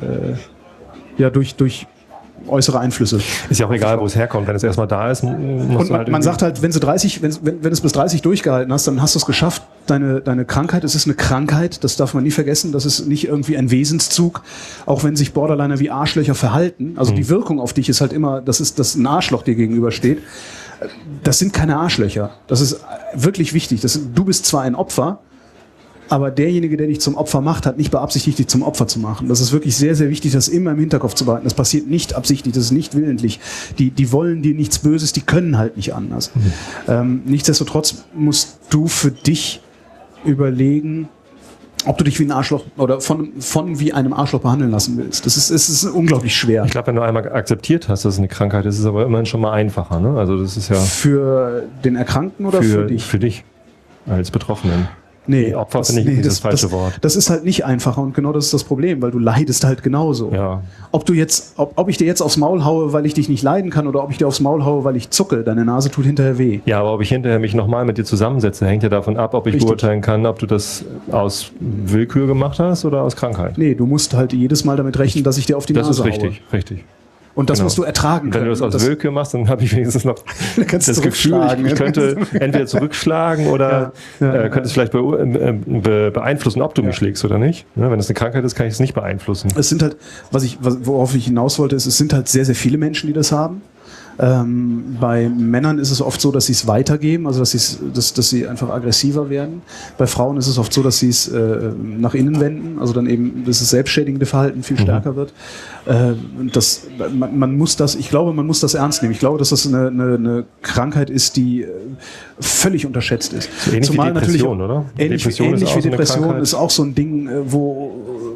ja durch durch äußere Einflüsse. Ist ja auch egal, wo es herkommt. Wenn es erstmal da ist, muss Und man man, halt man sagt halt, wenn du dreißig, wenn, wenn, wenn es bis dreißig durchgehalten hast, dann hast du es geschafft. Deine, deine Krankheit, es ist eine Krankheit, das darf man nie vergessen. Das ist nicht irgendwie ein Wesenszug, auch wenn sich Borderliner wie Arschlöcher verhalten. Also Mhm. die Wirkung auf dich ist halt immer, das ist, dass ein Arschloch dir gegenübersteht. Das sind keine Arschlöcher. Das ist wirklich wichtig. Das sind, du bist zwar ein Opfer, aber derjenige, der dich zum Opfer macht, hat nicht beabsichtigt, dich zum Opfer zu machen. Das ist wirklich sehr, sehr wichtig, das immer im Hinterkopf zu behalten. Das passiert nicht absichtlich, das ist nicht willentlich. Die, die wollen dir nichts Böses, die können halt nicht anders. Mhm. Ähm, nichtsdestotrotz musst du für dich überlegen, ob du dich wie ein Arschloch oder von, von wie einem Arschloch behandeln lassen willst. Das ist, es ist unglaublich schwer. Ich glaube, wenn du einmal akzeptiert hast, dass es eine Krankheit ist, ist es aber immerhin schon mal einfacher. Ne? Also das ist ja für den Erkrankten oder für, für dich? Für dich als Betroffenen. Nee, Opfer das, finde ich nee, das, das das falsche das, Wort. Das ist halt nicht einfacher und genau das ist das Problem, weil du leidest halt genauso. Ja. Ob du jetzt, ob, ob ich dir jetzt aufs Maul haue, weil ich dich nicht leiden kann, oder ob ich dir aufs Maul haue, weil ich zucke, deine Nase tut hinterher weh. Ja, aber ob ich hinterher mich nochmal mit dir zusammensetze, hängt ja davon ab, ob ich Richtig. beurteilen kann, ob du das aus Willkür gemacht hast oder aus Krankheit. Nee, du musst halt jedes Mal damit rechnen, dass ich dir auf die Das Nase ist richtig, haue. richtig. Und das Genau. musst du ertragen Wenn können. du das aus das, Willkür machst, dann habe ich wenigstens noch kannst das du Gefühl, ich, zurückschlagen. ich könnte entweder zurückschlagen oder Ja, ja, äh, könnte es vielleicht be äh, be beeinflussen, ob du mich Ja. schlägst oder nicht. Ne? Wenn es eine Krankheit ist, kann ich es nicht beeinflussen. Es sind halt, was ich, was, worauf ich hinaus wollte, ist, es sind halt sehr, sehr viele Menschen, die das haben. Ähm, bei Männern ist es oft so, dass sie es weitergeben, also dass, sie's, dass, dass sie einfach aggressiver werden. Bei Frauen ist es oft so, dass sie es äh, nach innen wenden, also dann eben, dass das selbstschädigende Verhalten viel stärker Mhm. wird. Äh, und das, man, man muss das, ich glaube, man muss das ernst nehmen. Ich glaube, dass das eine, eine, eine Krankheit ist, die äh, völlig unterschätzt ist. So ähnlich wie Depression, natürlich, oder? Ähnlich, Depression ist ähnlich auch wie so eine Depression Krankheit. ist auch so ein Ding, äh, wo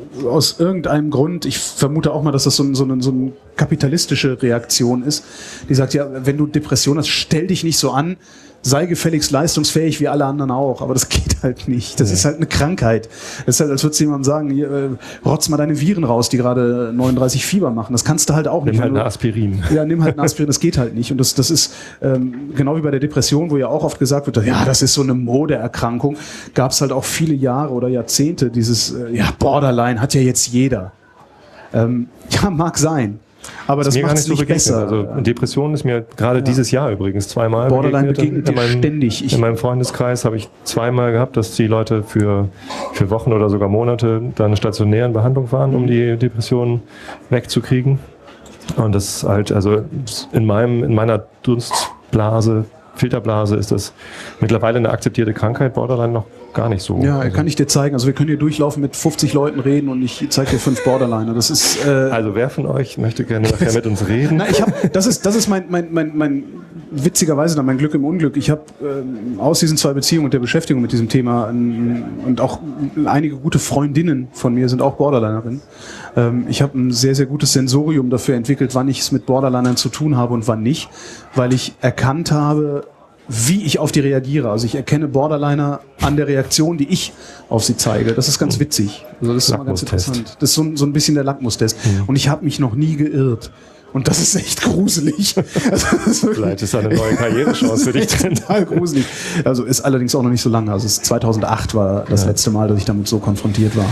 aus irgendeinem Grund, ich vermute auch mal, dass das so, ein, so, eine, so eine kapitalistische Reaktion ist, die sagt, ja, wenn du Depression hast, stell dich nicht so an, sei gefälligst leistungsfähig wie alle anderen auch. Aber das geht halt nicht. Das Nee. ist halt eine Krankheit. Das ist halt, als würdest du jemandem sagen, hier, äh, rotz mal deine Viren raus, die gerade neununddreißig Fieber machen. Das kannst du halt auch Nimm nicht. halt Wenn du- eine Aspirin. ja, nimm halt ein Aspirin, das geht halt nicht. Und das, das ist ähm, genau wie bei der Depression, wo ja auch oft gesagt wird, ja, das ist so eine Modeerkrankung, gab es halt auch viele Jahre oder Jahrzehnte dieses, äh, ja, Borderline hat ja jetzt jeder. Ähm, ja, mag sein. Aber das Mir macht gar es nicht so nicht begegnet. besser. Also Depression ist mir gerade dieses Jahr übrigens zweimal Borderline begegnet. begegnet dir ständig. Ich- in meinem Freundeskreis habe ich zweimal gehabt, dass die Leute für, für Wochen oder sogar Monate da in stationären in Behandlung waren, um die Depressionen wegzukriegen. Und das ist halt, also in meinem, in meiner Dunstblase, Filterblase ist das mittlerweile eine akzeptierte Krankheit, Borderline noch gar nicht so. Ja, also, kann ich dir zeigen. Also wir können hier durchlaufen, mit fünfzig Leuten reden und ich zeige dir fünf Borderliner. Das ist äh, also wer von euch möchte gerne nachher mit uns reden? Na, ich hab, das ist, das ist mein, mein, mein, mein witzigerweise dann mein Glück im Unglück. Ich habe ähm, aus diesen zwei Beziehungen und der Beschäftigung mit diesem Thema ähm, und auch einige gute Freundinnen von mir sind auch Borderlinerinnen. Ähm, ich habe ein sehr, sehr gutes Sensorium dafür entwickelt, wann ich es mit Borderlinern zu tun habe und wann nicht, weil ich erkannt habe, wie ich auf die reagiere. Also ich erkenne Borderliner an der Reaktion, die ich auf sie zeige. Das ist ganz witzig. Also das ist immer ganz Lackmustest. interessant. Das ist so, ein- so ein bisschen der Lackmustest. Und ich habe mich noch nie geirrt. Und das ist echt gruselig. Also, das ist wirklich- Vielleicht ist da eine neue Karrierechance für dich das ist drin. total gruselig. Also ist allerdings auch noch nicht so lange. Also es ist zweitausendacht war das letzte Mal, dass ich damit so konfrontiert war.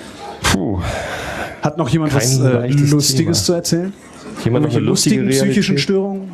Puh. Hat noch jemand Kein was äh, leichtes Lustiges Thema. zu erzählen? Jemand noch Irgendwelche eine lustige lustigen psychischen Realität? Störungen?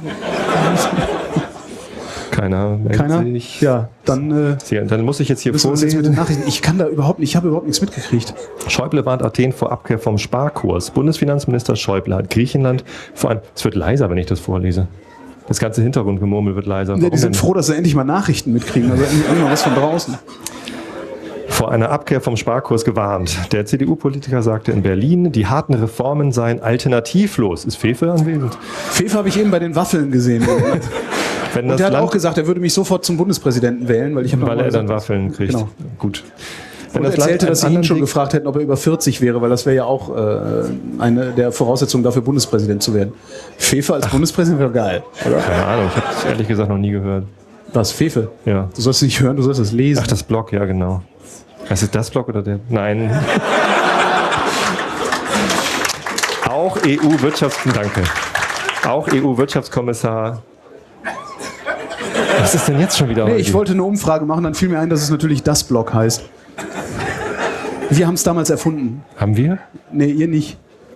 Keiner meldet Keiner? sich. Ja, dann äh, Ja, dann muss ich jetzt hier müssen wir uns jetzt mit den vorlesen. Nachrichten. Ich kann da überhaupt nicht, ich habe überhaupt nichts mitgekriegt. Schäuble warnt Athen vor Abkehr vom Sparkurs. Bundesfinanzminister Schäuble hat Griechenland vor allem, es wird leiser, wenn ich das vorlese. Das ganze Hintergrundgemurmel wird leiser. Ja, Warum die sind denn? froh, dass sie endlich mal Nachrichten mitkriegen. Also endlich irgendwann was von draußen. Vor einer Abkehr vom Sparkurs gewarnt. Der C D U-Politiker sagte in Berlin, die harten Reformen seien alternativlos. Ist Fefe anwesend? Fefe habe ich eben bei den Waffeln gesehen. Wenn Und das der hat Land, auch gesagt, er würde mich sofort zum Bundespräsidenten wählen, weil ich habe noch weil mal er dann gesagt, Waffeln kriegt. Genau. Gut. Und das er erzählte, Land dass sie einen ihn schon anderen gefragt hätten, ob er über vierzig wäre, weil das wäre ja auch äh, eine der Voraussetzungen dafür, Bundespräsident zu werden. Fefe als Bundespräsident wäre geil, oder? Weg- Keine Ahnung, ich habe es ehrlich gesagt noch nie gehört. Was, Fefe? Ja. Du sollst es nicht hören, du sollst es lesen. Ach, das Blog, ja genau. Was ist das Blog oder der? Nein. Auch E U-Wirtschafts... Danke. Auch E U-Wirtschaftskommissar... Was ist denn jetzt schon wieder Nee, heute? ich wollte eine Umfrage machen, dann fiel mir ein, dass es natürlich das Blog heißt. Wir haben es damals erfunden. Haben wir? Nee, ihr nicht.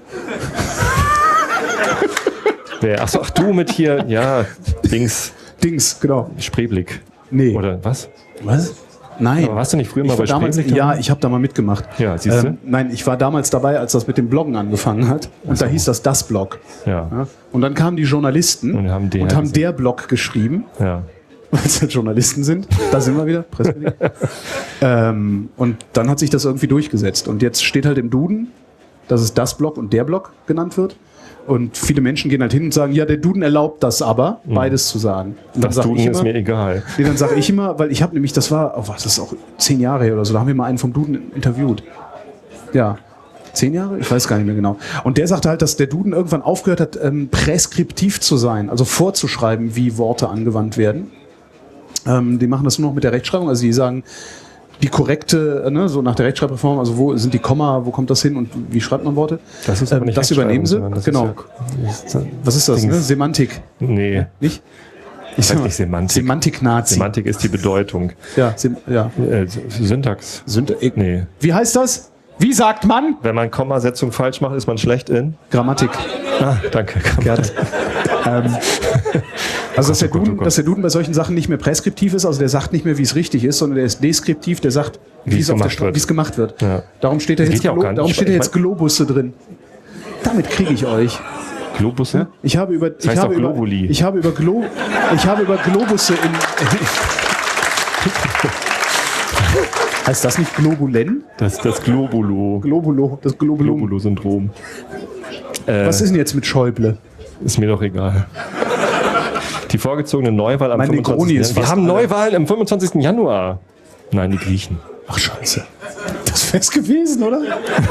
Wer? Achso, ach du mit hier, ja, Dings, Dings, genau. Spreeblick. Nee. Oder was? Was? Nein. Aber warst du nicht früher mal Ich war bei damals, Spreeblick? ja, ich habe da mal mitgemacht. Ja, siehst du? Ähm, nein, ich war damals dabei, als das mit dem Bloggen angefangen hat. Und da hieß das das Blog. Ja, Ja? Und dann kamen die Journalisten Und haben der und haben gesagt. der Blog geschrieben, ja. weil es halt Journalisten sind. Da sind wir wieder, Pressedienst. ähm, und dann hat sich das irgendwie durchgesetzt. Und jetzt steht halt im Duden, dass es das Blog und der Blog genannt wird. Und viele Menschen gehen halt hin und sagen, ja, der Duden erlaubt das aber, mhm. beides zu sagen. Und das Duden ist mir egal. Nee, dann sage ich immer, weil ich habe nämlich, das war, oh, was, das ist auch zehn Jahre her oder so, da haben wir mal einen vom Duden interviewt. Ja, zehn Jahre? Ich weiß gar nicht mehr genau. Und der sagte halt, dass der Duden irgendwann aufgehört hat, ähm, präskriptiv zu sein, also vorzuschreiben, wie Worte angewandt werden. Ähm, die machen das nur noch mit der Rechtschreibung, also die sagen, die korrekte, ne, so nach der Rechtschreibreform, also wo sind die Komma, wo kommt das hin und wie schreibt man Worte? Das ist aber nicht ähm, das übernehmen sie. Das genau. Ist ja, was ist das? Ne? Semantik. Nee. Nicht? Ich sag nicht Semantik. Semantik-Nazi. Semantik ist die Bedeutung. Ja, Sem ja. Äh, Syntax. Syntax. Nee. Wie heißt das? Wie sagt man? Wenn man Kommasetzung falsch macht, ist man schlecht in Grammatik. Ah, danke. Gerne. ähm, also, dass der, Duden, dass der Duden bei solchen Sachen nicht mehr präskriptiv ist, also der sagt nicht mehr, wie es richtig ist, sondern der ist deskriptiv, der sagt, wie es gemacht wird. Wie es gemacht wird. Ja. Darum steht da jetzt, ja Glo darum steht da jetzt Globusse drin. Damit kriege ich euch. Globusse? Ja? Ich habe über, das heißt ich habe über, Globuli. ich habe über, Glo ich habe über Globusse in. Heißt das nicht Globulen? Das ist das Globulo. Globulo, das Globulum. Globulo-Syndrom. Äh, Was ist denn jetzt mit Schäuble? Ist mir doch egal. Die vorgezogene Neuwahl am Meine fünfundzwanzigsten ist Wir haben alle. Neuwahlen am fünfundzwanzigsten Januar. Nein, die Griechen. Ach, scheiße. Das wär's gewesen, oder?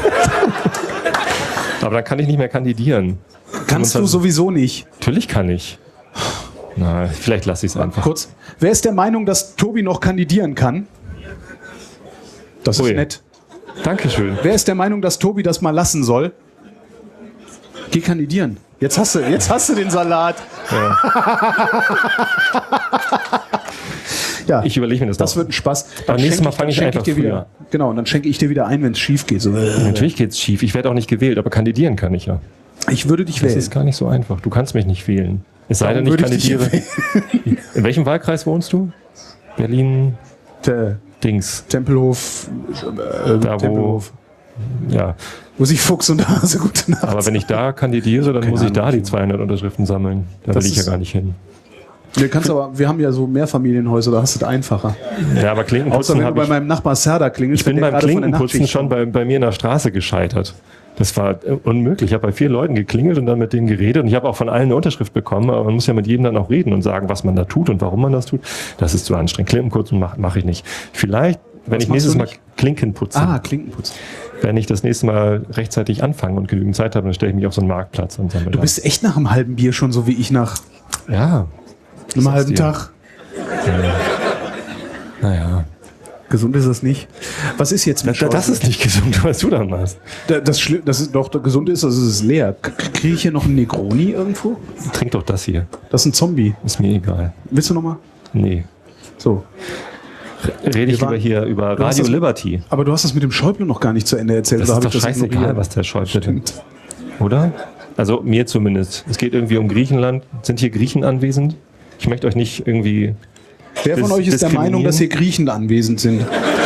Aber dann kann ich nicht mehr kandidieren. Kannst du sowieso nicht. Natürlich kann ich. Na, vielleicht lasse ich es einfach. Kurz. Wer ist der Meinung, dass Tobi noch kandidieren kann? Das ist Ui. nett. Dankeschön. Wer ist der Meinung, dass Tobi das mal lassen soll? Geh kandidieren. Jetzt hast du, jetzt hast du den Salat. Ja. Ja, ich überlege mir das Das noch. wird ein Spaß. Aber nächstes Mal fange ich einfach dir früher. wieder. Genau, und dann schenke ich dir wieder ein, wenn es schief geht. So. Natürlich geht es schief. Ich werde auch nicht gewählt, aber kandidieren kann ich ja. Ich würde dich Das wählen. ist gar nicht so einfach. Du kannst mich nicht wählen. Es sei denn, Warum ich würde ich dich kandidiere. In welchem Wahlkreis wohnst du? Berlin Te Dings. Tempelhof. Äh, Da, wo- Tempelhof. Ja. Wo sich Fuchs und Hase gute Nacht. Aber wenn ich da kandidiere, dann Keine muss ich da Ahnung. die zweihundert Unterschriften sammeln. Da Das will ich ja ist- gar nicht hin. Du kannst aber, wir haben ja so Mehrfamilienhäuser, da hast du es einfacher. Ja, aber Außer Klinkenputzen wenn du habe bei ich... meinem Nachbar Serda klingelst. Ich bin wenn der beim gerade von der Klinkenputzen Nachtschicht schon bei, bei mir in der Straße gescheitert. Das war äh, unmöglich. Ich habe bei vier Leuten geklingelt und dann mit denen geredet. Und ich habe auch von allen eine Unterschrift bekommen. Aber man muss ja mit jedem dann auch reden und sagen, was man da tut und warum man das tut. Das ist zu anstrengend. Klinkenputzen mache mach ich nicht. Vielleicht, wenn Was ich machst nächstes du Mal nicht? Klinkenputzen, Ah, Klinkenputz. wenn ich das nächste Mal rechtzeitig anfange und genügend Zeit habe, dann stelle ich mich auf so einen Marktplatz und sammle Du da. bist echt nach einem halben Bier schon so wie ich nach Ja. einem halben dir. Tag. Naja. Gesund ist das nicht. Was ist jetzt mit Das, das Schäuble? ist nicht gesund, was du da machst. Da- das, Schli- das ist doch gesund ist, also es ist leer. K- Kriege ich hier noch einen Negroni irgendwo? Trink doch das hier. Das ist ein Zombie. Ist mir egal. Willst du noch mal? Nee. So. Rede ich waren- lieber hier über Du hast Radio das- Liberty. Aber du hast das mit dem Schäuble noch gar nicht zu Ende erzählt. Das oder ist hab doch ich das scheißegal, ignoriert? was der Schäuble denn. Stimmt. Oder? Also mir zumindest. Es geht irgendwie um Griechenland. Sind hier Griechen anwesend? Ich möchte euch nicht irgendwie... Wer von Dis- euch ist der Meinung, diskriminieren? dass hier Griechen anwesend sind?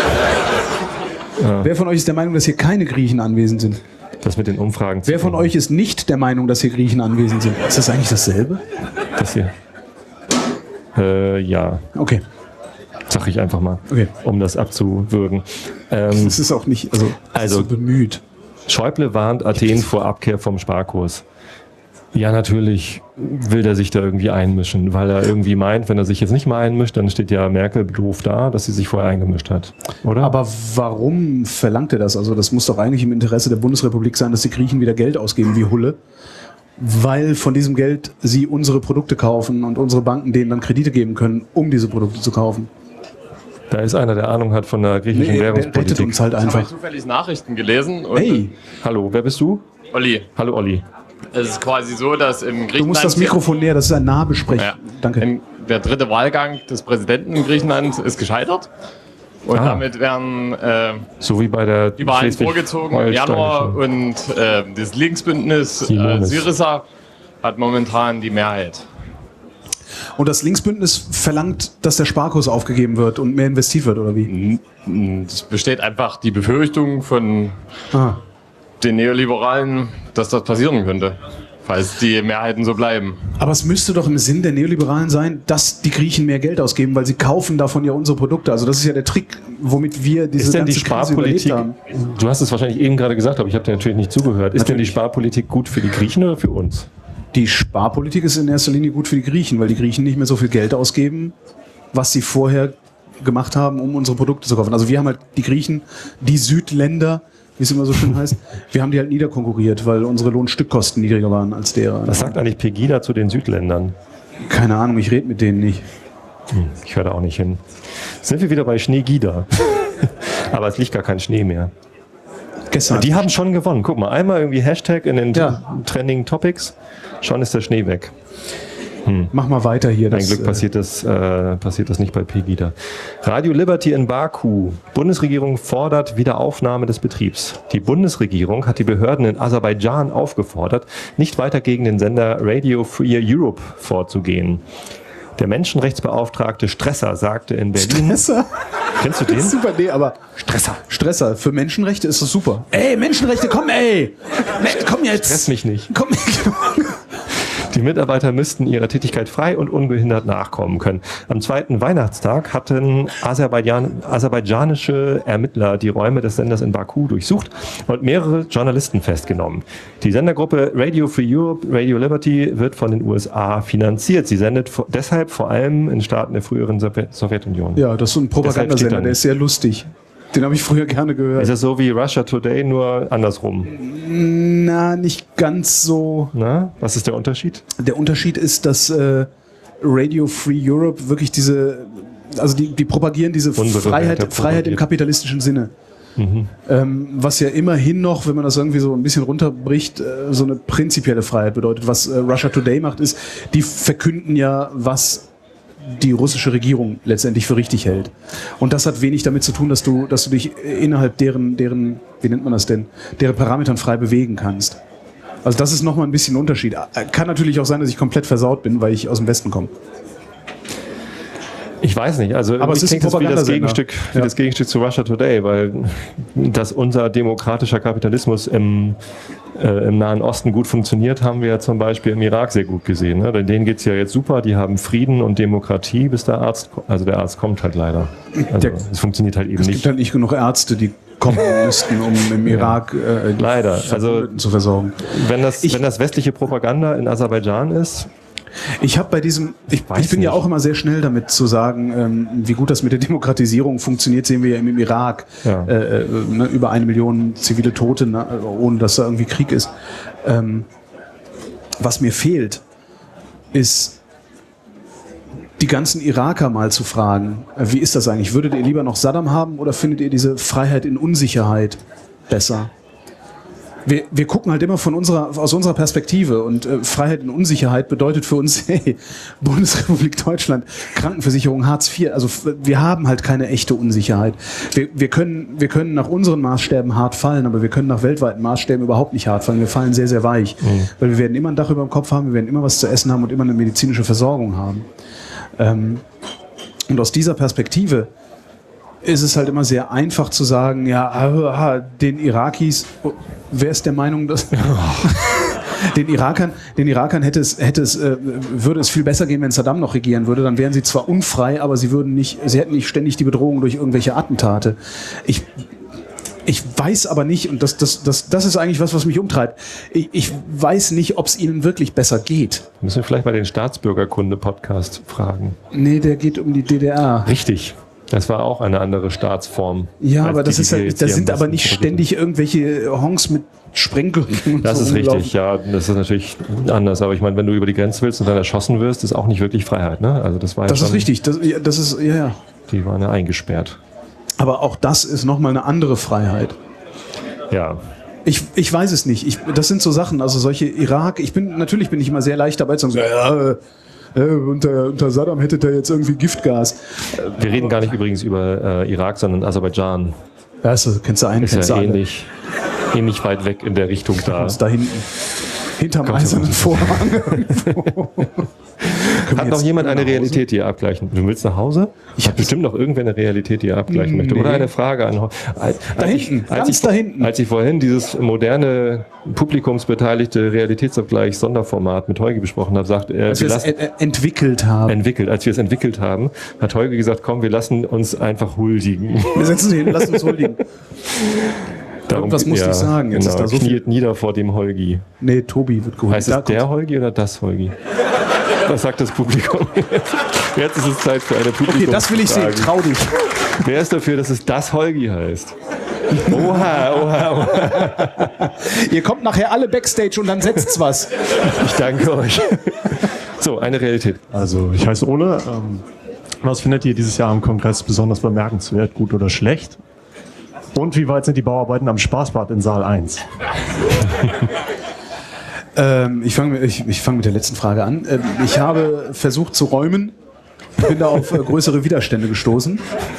Wer von euch ist der Meinung, dass hier keine Griechen anwesend sind? Das mit den Umfragen zu Wer von tun. euch ist nicht der Meinung, dass hier Griechen anwesend sind? Ist das eigentlich dasselbe? Das hier. Äh, ja, Okay. sag ich einfach mal, Okay. um das abzuwürgen. Ähm, Das ist auch nicht, also, Also- so bemüht. Schäuble warnt Athen vor Abkehr vom Sparkurs. Ja, natürlich will der sich da irgendwie einmischen, weil er irgendwie meint, wenn er sich jetzt nicht mal einmischt, dann steht ja Merkel doof da, dass sie sich vorher eingemischt hat. Oder? Aber warum verlangt er das? Also das muss doch eigentlich im Interesse der Bundesrepublik sein, dass die Griechen wieder Geld ausgeben wie Hulle, weil von diesem Geld sie unsere Produkte kaufen und unsere Banken denen dann Kredite geben können, um diese Produkte zu kaufen. Da ist einer, der Ahnung hat von der griechischen Nee, der rettet Währungspolitik. uns halt Ich habe einfach. zufällig Nachrichten gelesen und Hey, Hallo, wer bist du? Olli, Hallo Olli. es ist quasi so, dass im Griechenland du musst das Mikrofon näher, das ist ein Nahbesprech. Ja. Danke. Im, der dritte Wahlgang des Präsidenten in Griechenland ist gescheitert und Ah. damit werden äh, So wie bei der die Wahlen vorgezogen im Januar und äh, das Linksbündnis äh, Simonis. Syriza hat momentan die Mehrheit. Und das Linksbündnis verlangt, dass der Sparkurs aufgegeben wird und mehr investiert wird, oder wie? Es besteht einfach die Befürchtung von Ah. den Neoliberalen, dass das passieren könnte. falls die Mehrheiten so bleiben. Aber es müsste doch im Sinn der Neoliberalen sein, dass die Griechen mehr Geld ausgeben, weil sie kaufen davon ja unsere Produkte. Also das ist ja der Trick, womit wir diese Ist denn die ganze Krise Sparpolitik, überlebt haben. du hast es wahrscheinlich eben gerade gesagt, aber ich habe dir natürlich nicht zugehört. Ist denn die Natürlich. Sparpolitik gut für die Griechen oder für uns? Die Sparpolitik ist in erster Linie gut für die Griechen, weil die Griechen nicht mehr so viel Geld ausgeben, was sie vorher gemacht haben, um unsere Produkte zu kaufen. Also wir haben halt die Griechen, die Südländer, wie es immer so schön heißt, wir haben die halt niederkonkurriert, weil unsere Lohnstückkosten niedriger waren als deren. Was sagt eigentlich Pegida zu den Südländern? Keine Ahnung, ich rede mit denen nicht. Hm, ich höre da auch nicht hin. Sind wir wieder bei Schneegida? Aber es liegt gar kein Schnee mehr. Gestern. Die haben schon gewonnen. Guck mal, einmal irgendwie Hashtag in den Ja. Trending Topics, schon ist der Schnee weg. Mach mal weiter hier. Ein das, Glück äh, passiert das, äh, passiert das nicht bei Pegida. Radio Liberty in Baku. Bundesregierung fordert Wiederaufnahme des Betriebs. Die Bundesregierung hat die Behörden in Aserbaidschan aufgefordert, nicht weiter gegen den Sender Radio Free Europe vorzugehen. Der Menschenrechtsbeauftragte Stresser sagte in Berlin... Stresser? Kennst du den? Super, nee, aber Stresser. Stresser. Für Menschenrechte ist das super. Ey, Menschenrechte, komm, ey! Ne, komm jetzt! Stress mich nicht. Komm, Die Mitarbeiter müssten ihrer Tätigkeit frei und ungehindert nachkommen können. Am zweiten Weihnachtstag hatten Aserbaidschan, aserbaidschanische Ermittler die Räume des Senders in Baku durchsucht und mehrere Journalisten festgenommen. Die Sendergruppe Radio Free Europe, Radio Liberty, wird von den U S A finanziert. Sie sendet vor- deshalb vor allem in Staaten der früheren Sowjet- Sowjetunion. Ja, das ist so ein Deshalb steht Propagandasender, da der ist sehr lustig. Den habe ich früher gerne gehört. Ist das so wie Russia Today, nur andersrum? Na, nicht ganz so. Na, was ist der Unterschied? Der Unterschied ist, dass äh, Radio Free Europe wirklich diese, also die, die propagieren diese Unsere Werte Freiheit, Freiheit im propagiert. kapitalistischen Sinne. Mhm. Ähm, was ja immerhin noch, wenn man das irgendwie so ein bisschen runterbricht, äh, so eine prinzipielle Freiheit bedeutet. Was äh, Russia Today macht, ist, die verkünden ja, was die russische Regierung letztendlich für richtig hält. Und das hat wenig damit zu tun, dass du, dass du dich innerhalb deren, deren, wie nennt man das denn, deren Parametern frei bewegen kannst. Also das ist nochmal ein bisschen ein Unterschied. Kann natürlich auch sein, dass ich komplett versaut bin, weil ich aus dem Westen komme. Ich weiß nicht, also Aber es ist klingt ein das wie das Propagandasender. Gegenstück, wie Ja. das Gegenstück zu Russia Today, weil dass unser demokratischer Kapitalismus im, äh, im Nahen Osten gut funktioniert, haben wir ja zum Beispiel im Irak sehr gut gesehen. Ne? Denen geht's ja jetzt super, die haben Frieden und Demokratie, bis der Arzt, also der Arzt kommt halt leider. Also Der- es funktioniert halt eben Es nicht. gibt halt nicht genug Ärzte, die kommen müssten, um im Irak äh, die Leider. Also Verwundeten zu versorgen. wenn das, Ich- wenn das westliche Propaganda in Aserbaidschan ist, Ich habe bei diesem, ich, weiß ich bin ja nicht. auch immer sehr schnell damit zu sagen, ähm, wie gut das mit der Demokratisierung funktioniert, sehen wir ja im, im Irak. Ja. Äh, äh, ne, über eine Million zivile Tote, ne, ohne dass da irgendwie Krieg ist. Ähm, was mir fehlt, ist die ganzen Iraker mal zu fragen, äh, wie ist das eigentlich? Würdet ihr lieber noch Saddam haben oder findet ihr diese Freiheit in Unsicherheit besser? Wir, wir gucken halt immer von unserer, aus unserer Perspektive und äh, Freiheit in Unsicherheit bedeutet für uns, hey, Bundesrepublik Deutschland, Krankenversicherung, Hartz vier, also f- wir haben halt keine echte Unsicherheit. Wir, wir, können, wir können nach unseren Maßstäben hart fallen, aber wir können nach weltweiten Maßstäben überhaupt nicht hart fallen. Wir fallen sehr, sehr weich, weil wir werden immer ein Dach über dem Kopf haben, wir werden immer was zu essen haben und immer eine medizinische Versorgung haben. Ähm, und aus dieser Perspektive ist es halt immer sehr einfach zu sagen, ja, ah, den Irakis, oh, wer ist der Meinung, dass den Irakern, den Irakern hätte es, hätte es, äh, würde es viel besser gehen, wenn Saddam noch regieren würde, dann wären sie zwar unfrei, aber sie würden nicht, sie hätten nicht ständig die Bedrohung durch irgendwelche Attentate. Ich Ich weiß aber nicht, und das, das, das, das ist eigentlich was, was mich umtreibt. Ich, ich weiß nicht, ob es ihnen wirklich besser geht. müssen wir vielleicht mal den Staatsbürgerkunde-Podcast fragen. Nee, der geht um die D D R. Richtig. Das war auch eine andere Staatsform. Ja, als aber das die, ist die wir halt, jetzt da hier sind am aber besten nicht probieren. ständig irgendwelche Honks mit Sprengköpfen und Das so ist rumlaufen. richtig, ja. Das ist natürlich anders. Aber ich meine, wenn du über die Grenze willst und dann erschossen wirst, ist auch nicht wirklich Freiheit. Ne? Also das war ja Das schon, ist richtig. Das, ja, das ist, ja, ja. Die waren ja eingesperrt. Aber auch das ist nochmal eine andere Freiheit. Ja. Ich, ich weiß es nicht. Ich, das sind so Sachen, also solche Irak, ich bin, natürlich bin ich immer sehr leicht dabei zu sagen, ja, äh, äh, unter, unter Saddam hätte der jetzt irgendwie Giftgas. Wir reden gar nicht übrigens über äh, Irak, sondern Aserbaidschan. Ja, ist, kennst du einen, Ist kennst ja du alle. ähnlich, ähnlich weit weg in der Richtung da. Ist da hinten. Hinterm Gott, eisernen Gott. Vorhang. Können Hat noch jemand eine Realität, die ihr abgleichen? Du willst nach Hause? Ich habe bestimmt noch irgendwer eine Realität, die ihr abgleichen möchte. Oder eine Frage an... Als, Da hinten, ich, als ganz ich, da hinten. Als ich vorhin dieses moderne, publikumsbeteiligte Realitätsabgleich-Sonderformat mit Heugi besprochen habe, sagt er, Als wir wir es lassen... e- e- entwickelt haben. Entwickelt. Als wir es entwickelt haben, hat Heugi gesagt, komm, wir lassen uns einfach huldigen. Wir setzen sie hin, lassen uns huldigen. Darum, Irgendwas musste ich sagen. Jetzt Genau, ist da so viel. kniet nieder vor dem Heugi. Nee, Tobi wird geholt. Heißt es der Heugi oder das Heugi? Was sagt das Publikum? Jetzt ist es Zeit für eine Publikumsfrage. Okay, das will ich sehen. Trau dich. Wer ist dafür, dass es das Heugi heißt? Oha, oha, oha. Ihr kommt nachher alle Backstage und dann setzt's was. Ich danke euch. So, eine Realität. Also, ich heiße Ole. Ähm, was findet ihr dieses Jahr am Kongress besonders bemerkenswert, gut oder schlecht? Und wie weit sind die Bauarbeiten am Spaßbad in Saal eins? Ähm, ich fange ich, ich fang mit der letzten Frage an. Ähm, ich habe versucht zu räumen, bin da auf äh, größere Widerstände gestoßen.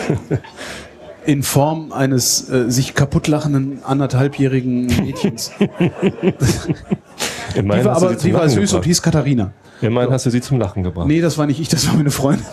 In Form eines äh, sich kaputtlachenden anderthalbjährigen Mädchens. Immerhin Die war hast du aber sie zum die war Lachen süß gebracht. und hieß Katharina. Immerhin hast du sie zum Lachen gebracht. Nee, das war nicht ich, das war meine Freundin.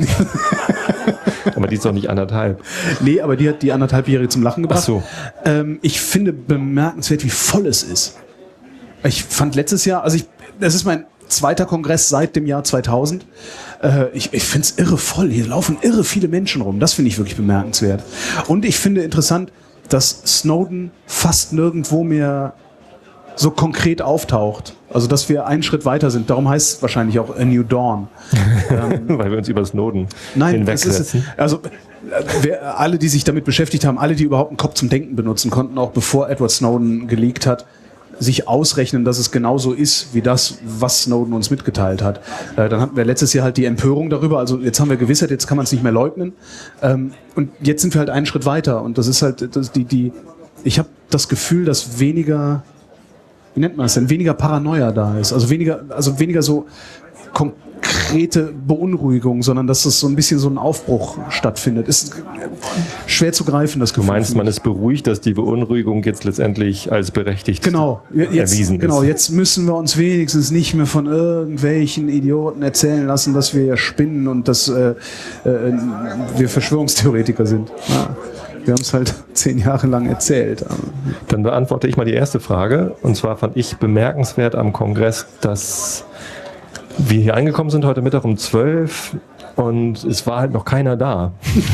Aber die ist doch nicht anderthalb. Nee, aber die hat die anderthalbjährige zum Lachen gebracht. Ach so. Ähm, ich finde bemerkenswert, wie voll es ist. Ich fand letztes Jahr, also ich, das ist mein zweiter Kongress seit dem Jahr zweitausend. Äh, ich ich finde es irre voll. Hier laufen irre viele Menschen rum. Das finde ich wirklich bemerkenswert. Und ich finde interessant, dass Snowden fast nirgendwo mehr so konkret auftaucht. Also, dass wir einen Schritt weiter sind. Darum heißt es wahrscheinlich auch A New Dawn. Weil wir uns über Snowden Nein, das ist, hinwegsetzen. also äh, wer, alle, die sich damit beschäftigt haben, alle, die überhaupt einen Kopf zum Denken benutzen konnten, auch bevor Edward Snowden geleakt hat, sich ausrechnen, dass es genauso ist, wie das, was Snowden uns mitgeteilt hat. Äh, dann hatten wir letztes Jahr halt die Empörung darüber, also jetzt haben wir Gewissheit, jetzt kann man es nicht mehr leugnen. Ähm, und jetzt sind wir halt einen Schritt weiter und das ist halt, das, die, die, ich habe das Gefühl, dass weniger, wie nennt man das denn, weniger Paranoia da ist, also weniger, also weniger so konkrete Beunruhigung, sondern dass es so ein bisschen so ein Aufbruch stattfindet. Ist schwer zu greifen, das Du Gefühl. meinst, man ist beruhigt, dass die Beunruhigung jetzt letztendlich als berechtigt Genau, jetzt, erwiesen genau, ist. jetzt müssen wir uns wenigstens nicht mehr von irgendwelchen Idioten erzählen lassen, dass wir ja spinnen und dass äh, äh, wir Verschwörungstheoretiker sind. Ja, wir haben es halt zehn Jahre lang erzählt. Dann beantworte ich mal die erste Frage. Und zwar fand ich bemerkenswert am Kongress, dass wir hier angekommen sind heute Mittag um zwölf und es war halt noch keiner da.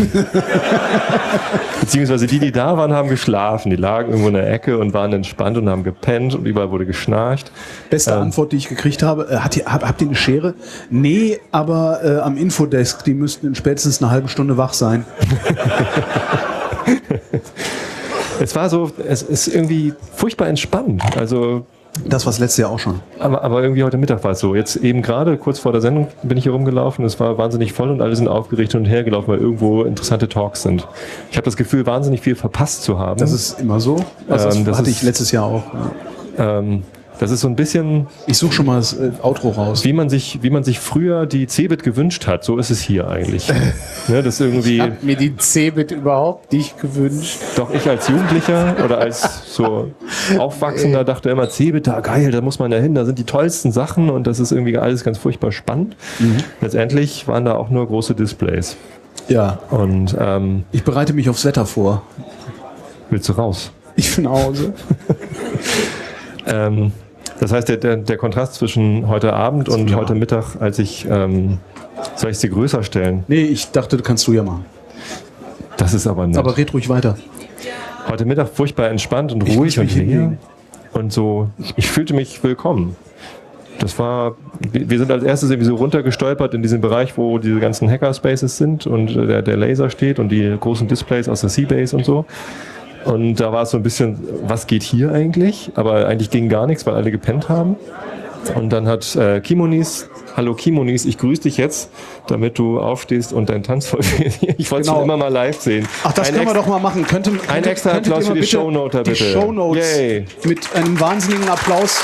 Beziehungsweise die, die da waren, haben geschlafen. Die lagen irgendwo in der Ecke und waren entspannt und haben gepennt und überall wurde geschnarcht. Beste Ähm. Antwort, die ich gekriegt habe, äh, hat ihr, hab, habt ihr eine Schere? Nee, aber äh, am Infodesk, die müssten in spätestens einer halben Stunde wach sein. Es war so, es ist irgendwie furchtbar entspannt. Also Das war das letzte Jahr auch schon. Aber, aber irgendwie heute Mittag war es so. Jetzt eben gerade, kurz vor der Sendung, bin ich hier rumgelaufen. Es war wahnsinnig voll und alle sind aufgeregt hin und her gelaufen, weil irgendwo interessante Talks sind. Ich habe das Gefühl, wahnsinnig viel verpasst zu haben. Das ist immer so. Also das Ähm, das hatte ist- ich letztes Jahr auch. Ja. Ähm, das ist so ein bisschen, Ich suche schon mal das äh, Outro raus. wie man sich, wie man sich früher die Cebit gewünscht hat. So ist es hier eigentlich. Ne, das ist irgendwie, Hab mir die Cebit überhaupt nicht gewünscht. doch ich als Jugendlicher oder als so Aufwachsender dachte immer, Cebit, da geil, da muss man ja hin, da sind die tollsten Sachen und das ist irgendwie alles ganz furchtbar spannend. Letztendlich waren da auch nur große Displays. Ja. Und ähm, Ich bereite mich aufs Wetter vor. willst du raus? Ich bin nach Hause. Ähm, das heißt, der, der, der Kontrast zwischen heute Abend und klar. heute Mittag, als ich, ähm, soll ich es dir größer stellen? Nee, ich dachte, das kannst du ja machen. Das ist aber nett. Aber red ruhig weiter. Heute Mittag furchtbar entspannt und Ich ruhig muss und mich leer. hinlegen. Und so, ich fühlte mich willkommen. Das war, wir wir sind als erstes irgendwie so runtergestolpert in diesen Bereich, wo diese ganzen Hackerspaces sind und der, der Laser steht und die großen Displays aus der Seabase und so. Und da war es so ein bisschen, was geht hier eigentlich? Aber eigentlich ging gar nichts, weil alle gepennt haben. Und dann hat äh, Kimonis, hallo Kimonis, ich grüße dich jetzt, damit du aufstehst und deinen Tanz vollführst. Ich wollte es Genau. schon immer mal live sehen. Ach, das Ein können wir Ex- doch mal machen. Könnte, könnte, Ein extra könntet Applaus ihr mal für die bitte Shownoter, Die bitte. Shownotes Yay. mit einem wahnsinnigen Applaus.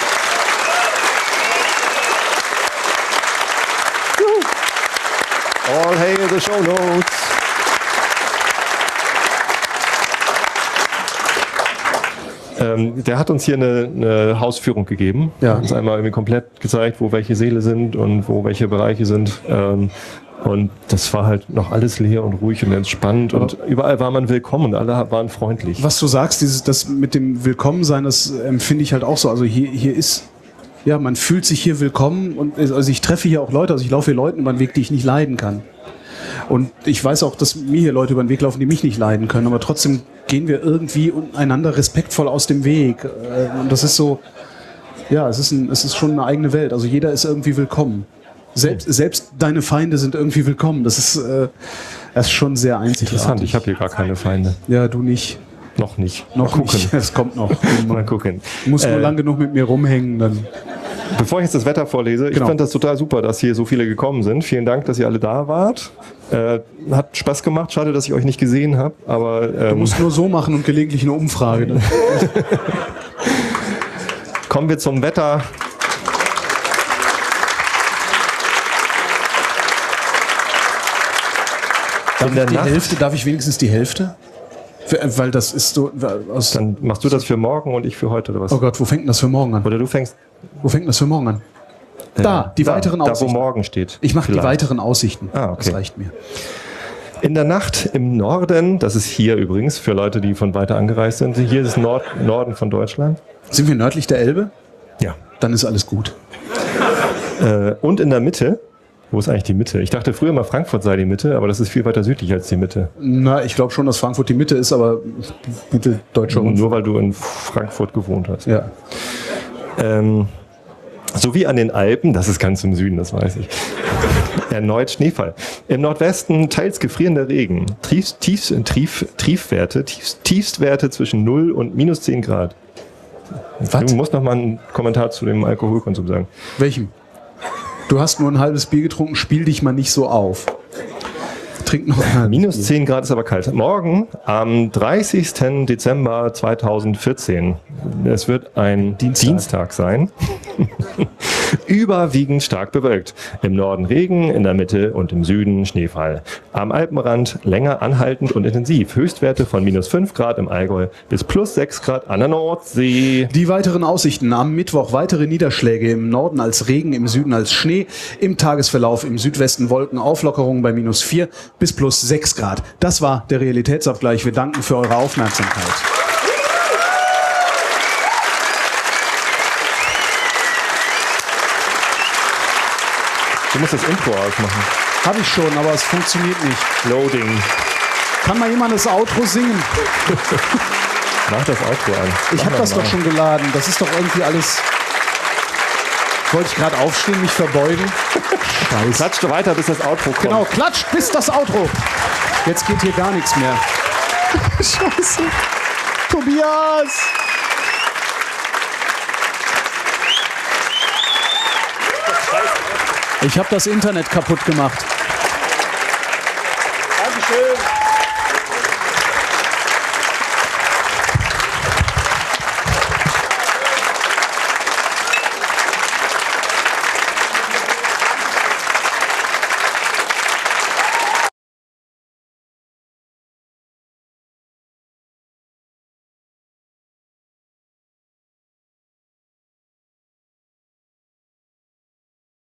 All hail the show notes. Ähm, der hat uns hier eine, eine Hausführung gegeben. Ja. Uns einmal irgendwie komplett gezeigt, wo welche Seele sind und wo welche Bereiche sind. Ähm, und das war halt noch alles leer und ruhig und entspannt. Und überall war man willkommen und alle waren freundlich. Was du sagst, dieses, das mit dem Willkommensein, das empfinde ich halt auch so. Also hier, hier ist, ja, man fühlt sich hier willkommen und also ich treffe hier auch Leute, also ich laufe hier Leuten über den Weg, die ich nicht leiden kann. Und ich weiß auch, dass mir hier Leute über den Weg laufen, die mich nicht leiden können, aber trotzdem gehen wir irgendwie einander respektvoll aus dem Weg. Und das ist so, ja, es ist, ein, es ist schon eine eigene Welt. Also jeder ist irgendwie willkommen. Selbst, selbst deine Feinde sind irgendwie willkommen. Das ist, äh, das ist schon sehr einzigartig. Interessant, ich habe hier gar keine Feinde. Ja, du nicht. Noch nicht. Noch Mal nicht. Es kommt noch. Mal gucken. Du musst nur Äh, lang genug mit mir rumhängen, dann. Bevor ich jetzt das Wetter vorlese, Genau. ich fand das total super, dass hier so viele gekommen sind. Vielen Dank, dass ihr alle da wart. Äh, hat Spaß gemacht. Schade, dass ich euch nicht gesehen habe. Aber Du ähm, musst nur so machen und gelegentlich eine Umfrage. Dann. kommen wir zum Wetter. Darf In der ich die Nacht- Hälfte, darf ich wenigstens die Hälfte? Für- Weil das ist so. Aus, Dann machst du das für morgen und ich für heute oder was? oh Gott, wo fängt denn das für morgen an? Oder du fängst Wo fängt denn das für morgen an? Da, die weiteren da, Aussichten. Da, wo morgen steht. Ich mache die Vielleicht. weiteren Aussichten. Ah, okay. Das reicht mir. In der Nacht im Norden, das ist hier übrigens für Leute, die von weiter angereist sind, hier ist Nord Norden von Deutschland. Sind wir nördlich der Elbe? Ja. Dann ist alles gut. Äh, und in der Mitte, wo ist eigentlich die Mitte? Ich dachte früher mal Frankfurt sei die Mitte, aber das ist viel weiter südlich als die Mitte. Na, ich glaube schon, dass Frankfurt die Mitte ist, aber gute deutsche Und Rundfunk. nur weil du in Frankfurt gewohnt hast. Ja. Ähm, sowie an den Alpen, das ist ganz im Süden, das weiß ich. Erneut Schneefall. Im Nordwesten teils gefrierender Regen. Tiefst, tiefst, Trief, Triefwerte, tiefst, Tiefstwerte zwischen null und minus zehn Grad. Was? Du musst noch mal einen Kommentar zu dem Alkoholkonsum sagen. Welchem? Du hast nur ein halbes Bier getrunken, spiel dich mal nicht so auf. Trink noch ein halbes Minus Bier. zehn Grad ist aber kalt. Morgen, am dreißigsten Dezember zweitausendvierzehn, es wird ein Dienstag, Dienstag sein, überwiegend stark bewölkt. Im Norden Regen, in der Mitte und im Süden Schneefall. Am Alpenrand länger anhaltend und intensiv. Höchstwerte von minus fünf Grad im Allgäu bis plus sechs Grad an der Nordsee. Die weiteren Aussichten. Am Mittwoch weitere Niederschläge. Im Norden als Regen, im Süden als Schnee. Im Tagesverlauf im Südwesten Wolkenauflockerungen bei minus vier bis plus sechs Grad. Das war der Realitätsabgleich. Wir danken für eure Aufmerksamkeit. Du musst das Intro ausmachen. Habe ich schon, aber es funktioniert nicht. Loading. Kann mal jemand das Outro singen? Mach das Outro an. Ich Mach habe mal das mal. doch schon geladen. Das ist doch irgendwie alles... Wollte ich gerade aufstehen, mich verbeugen? Scheiße. Klatscht weiter, bis das Outro kommt. Genau, klatscht bis das Outro. Jetzt geht hier gar nichts mehr. Scheiße. Tobias! Ich habe das Internet kaputt gemacht.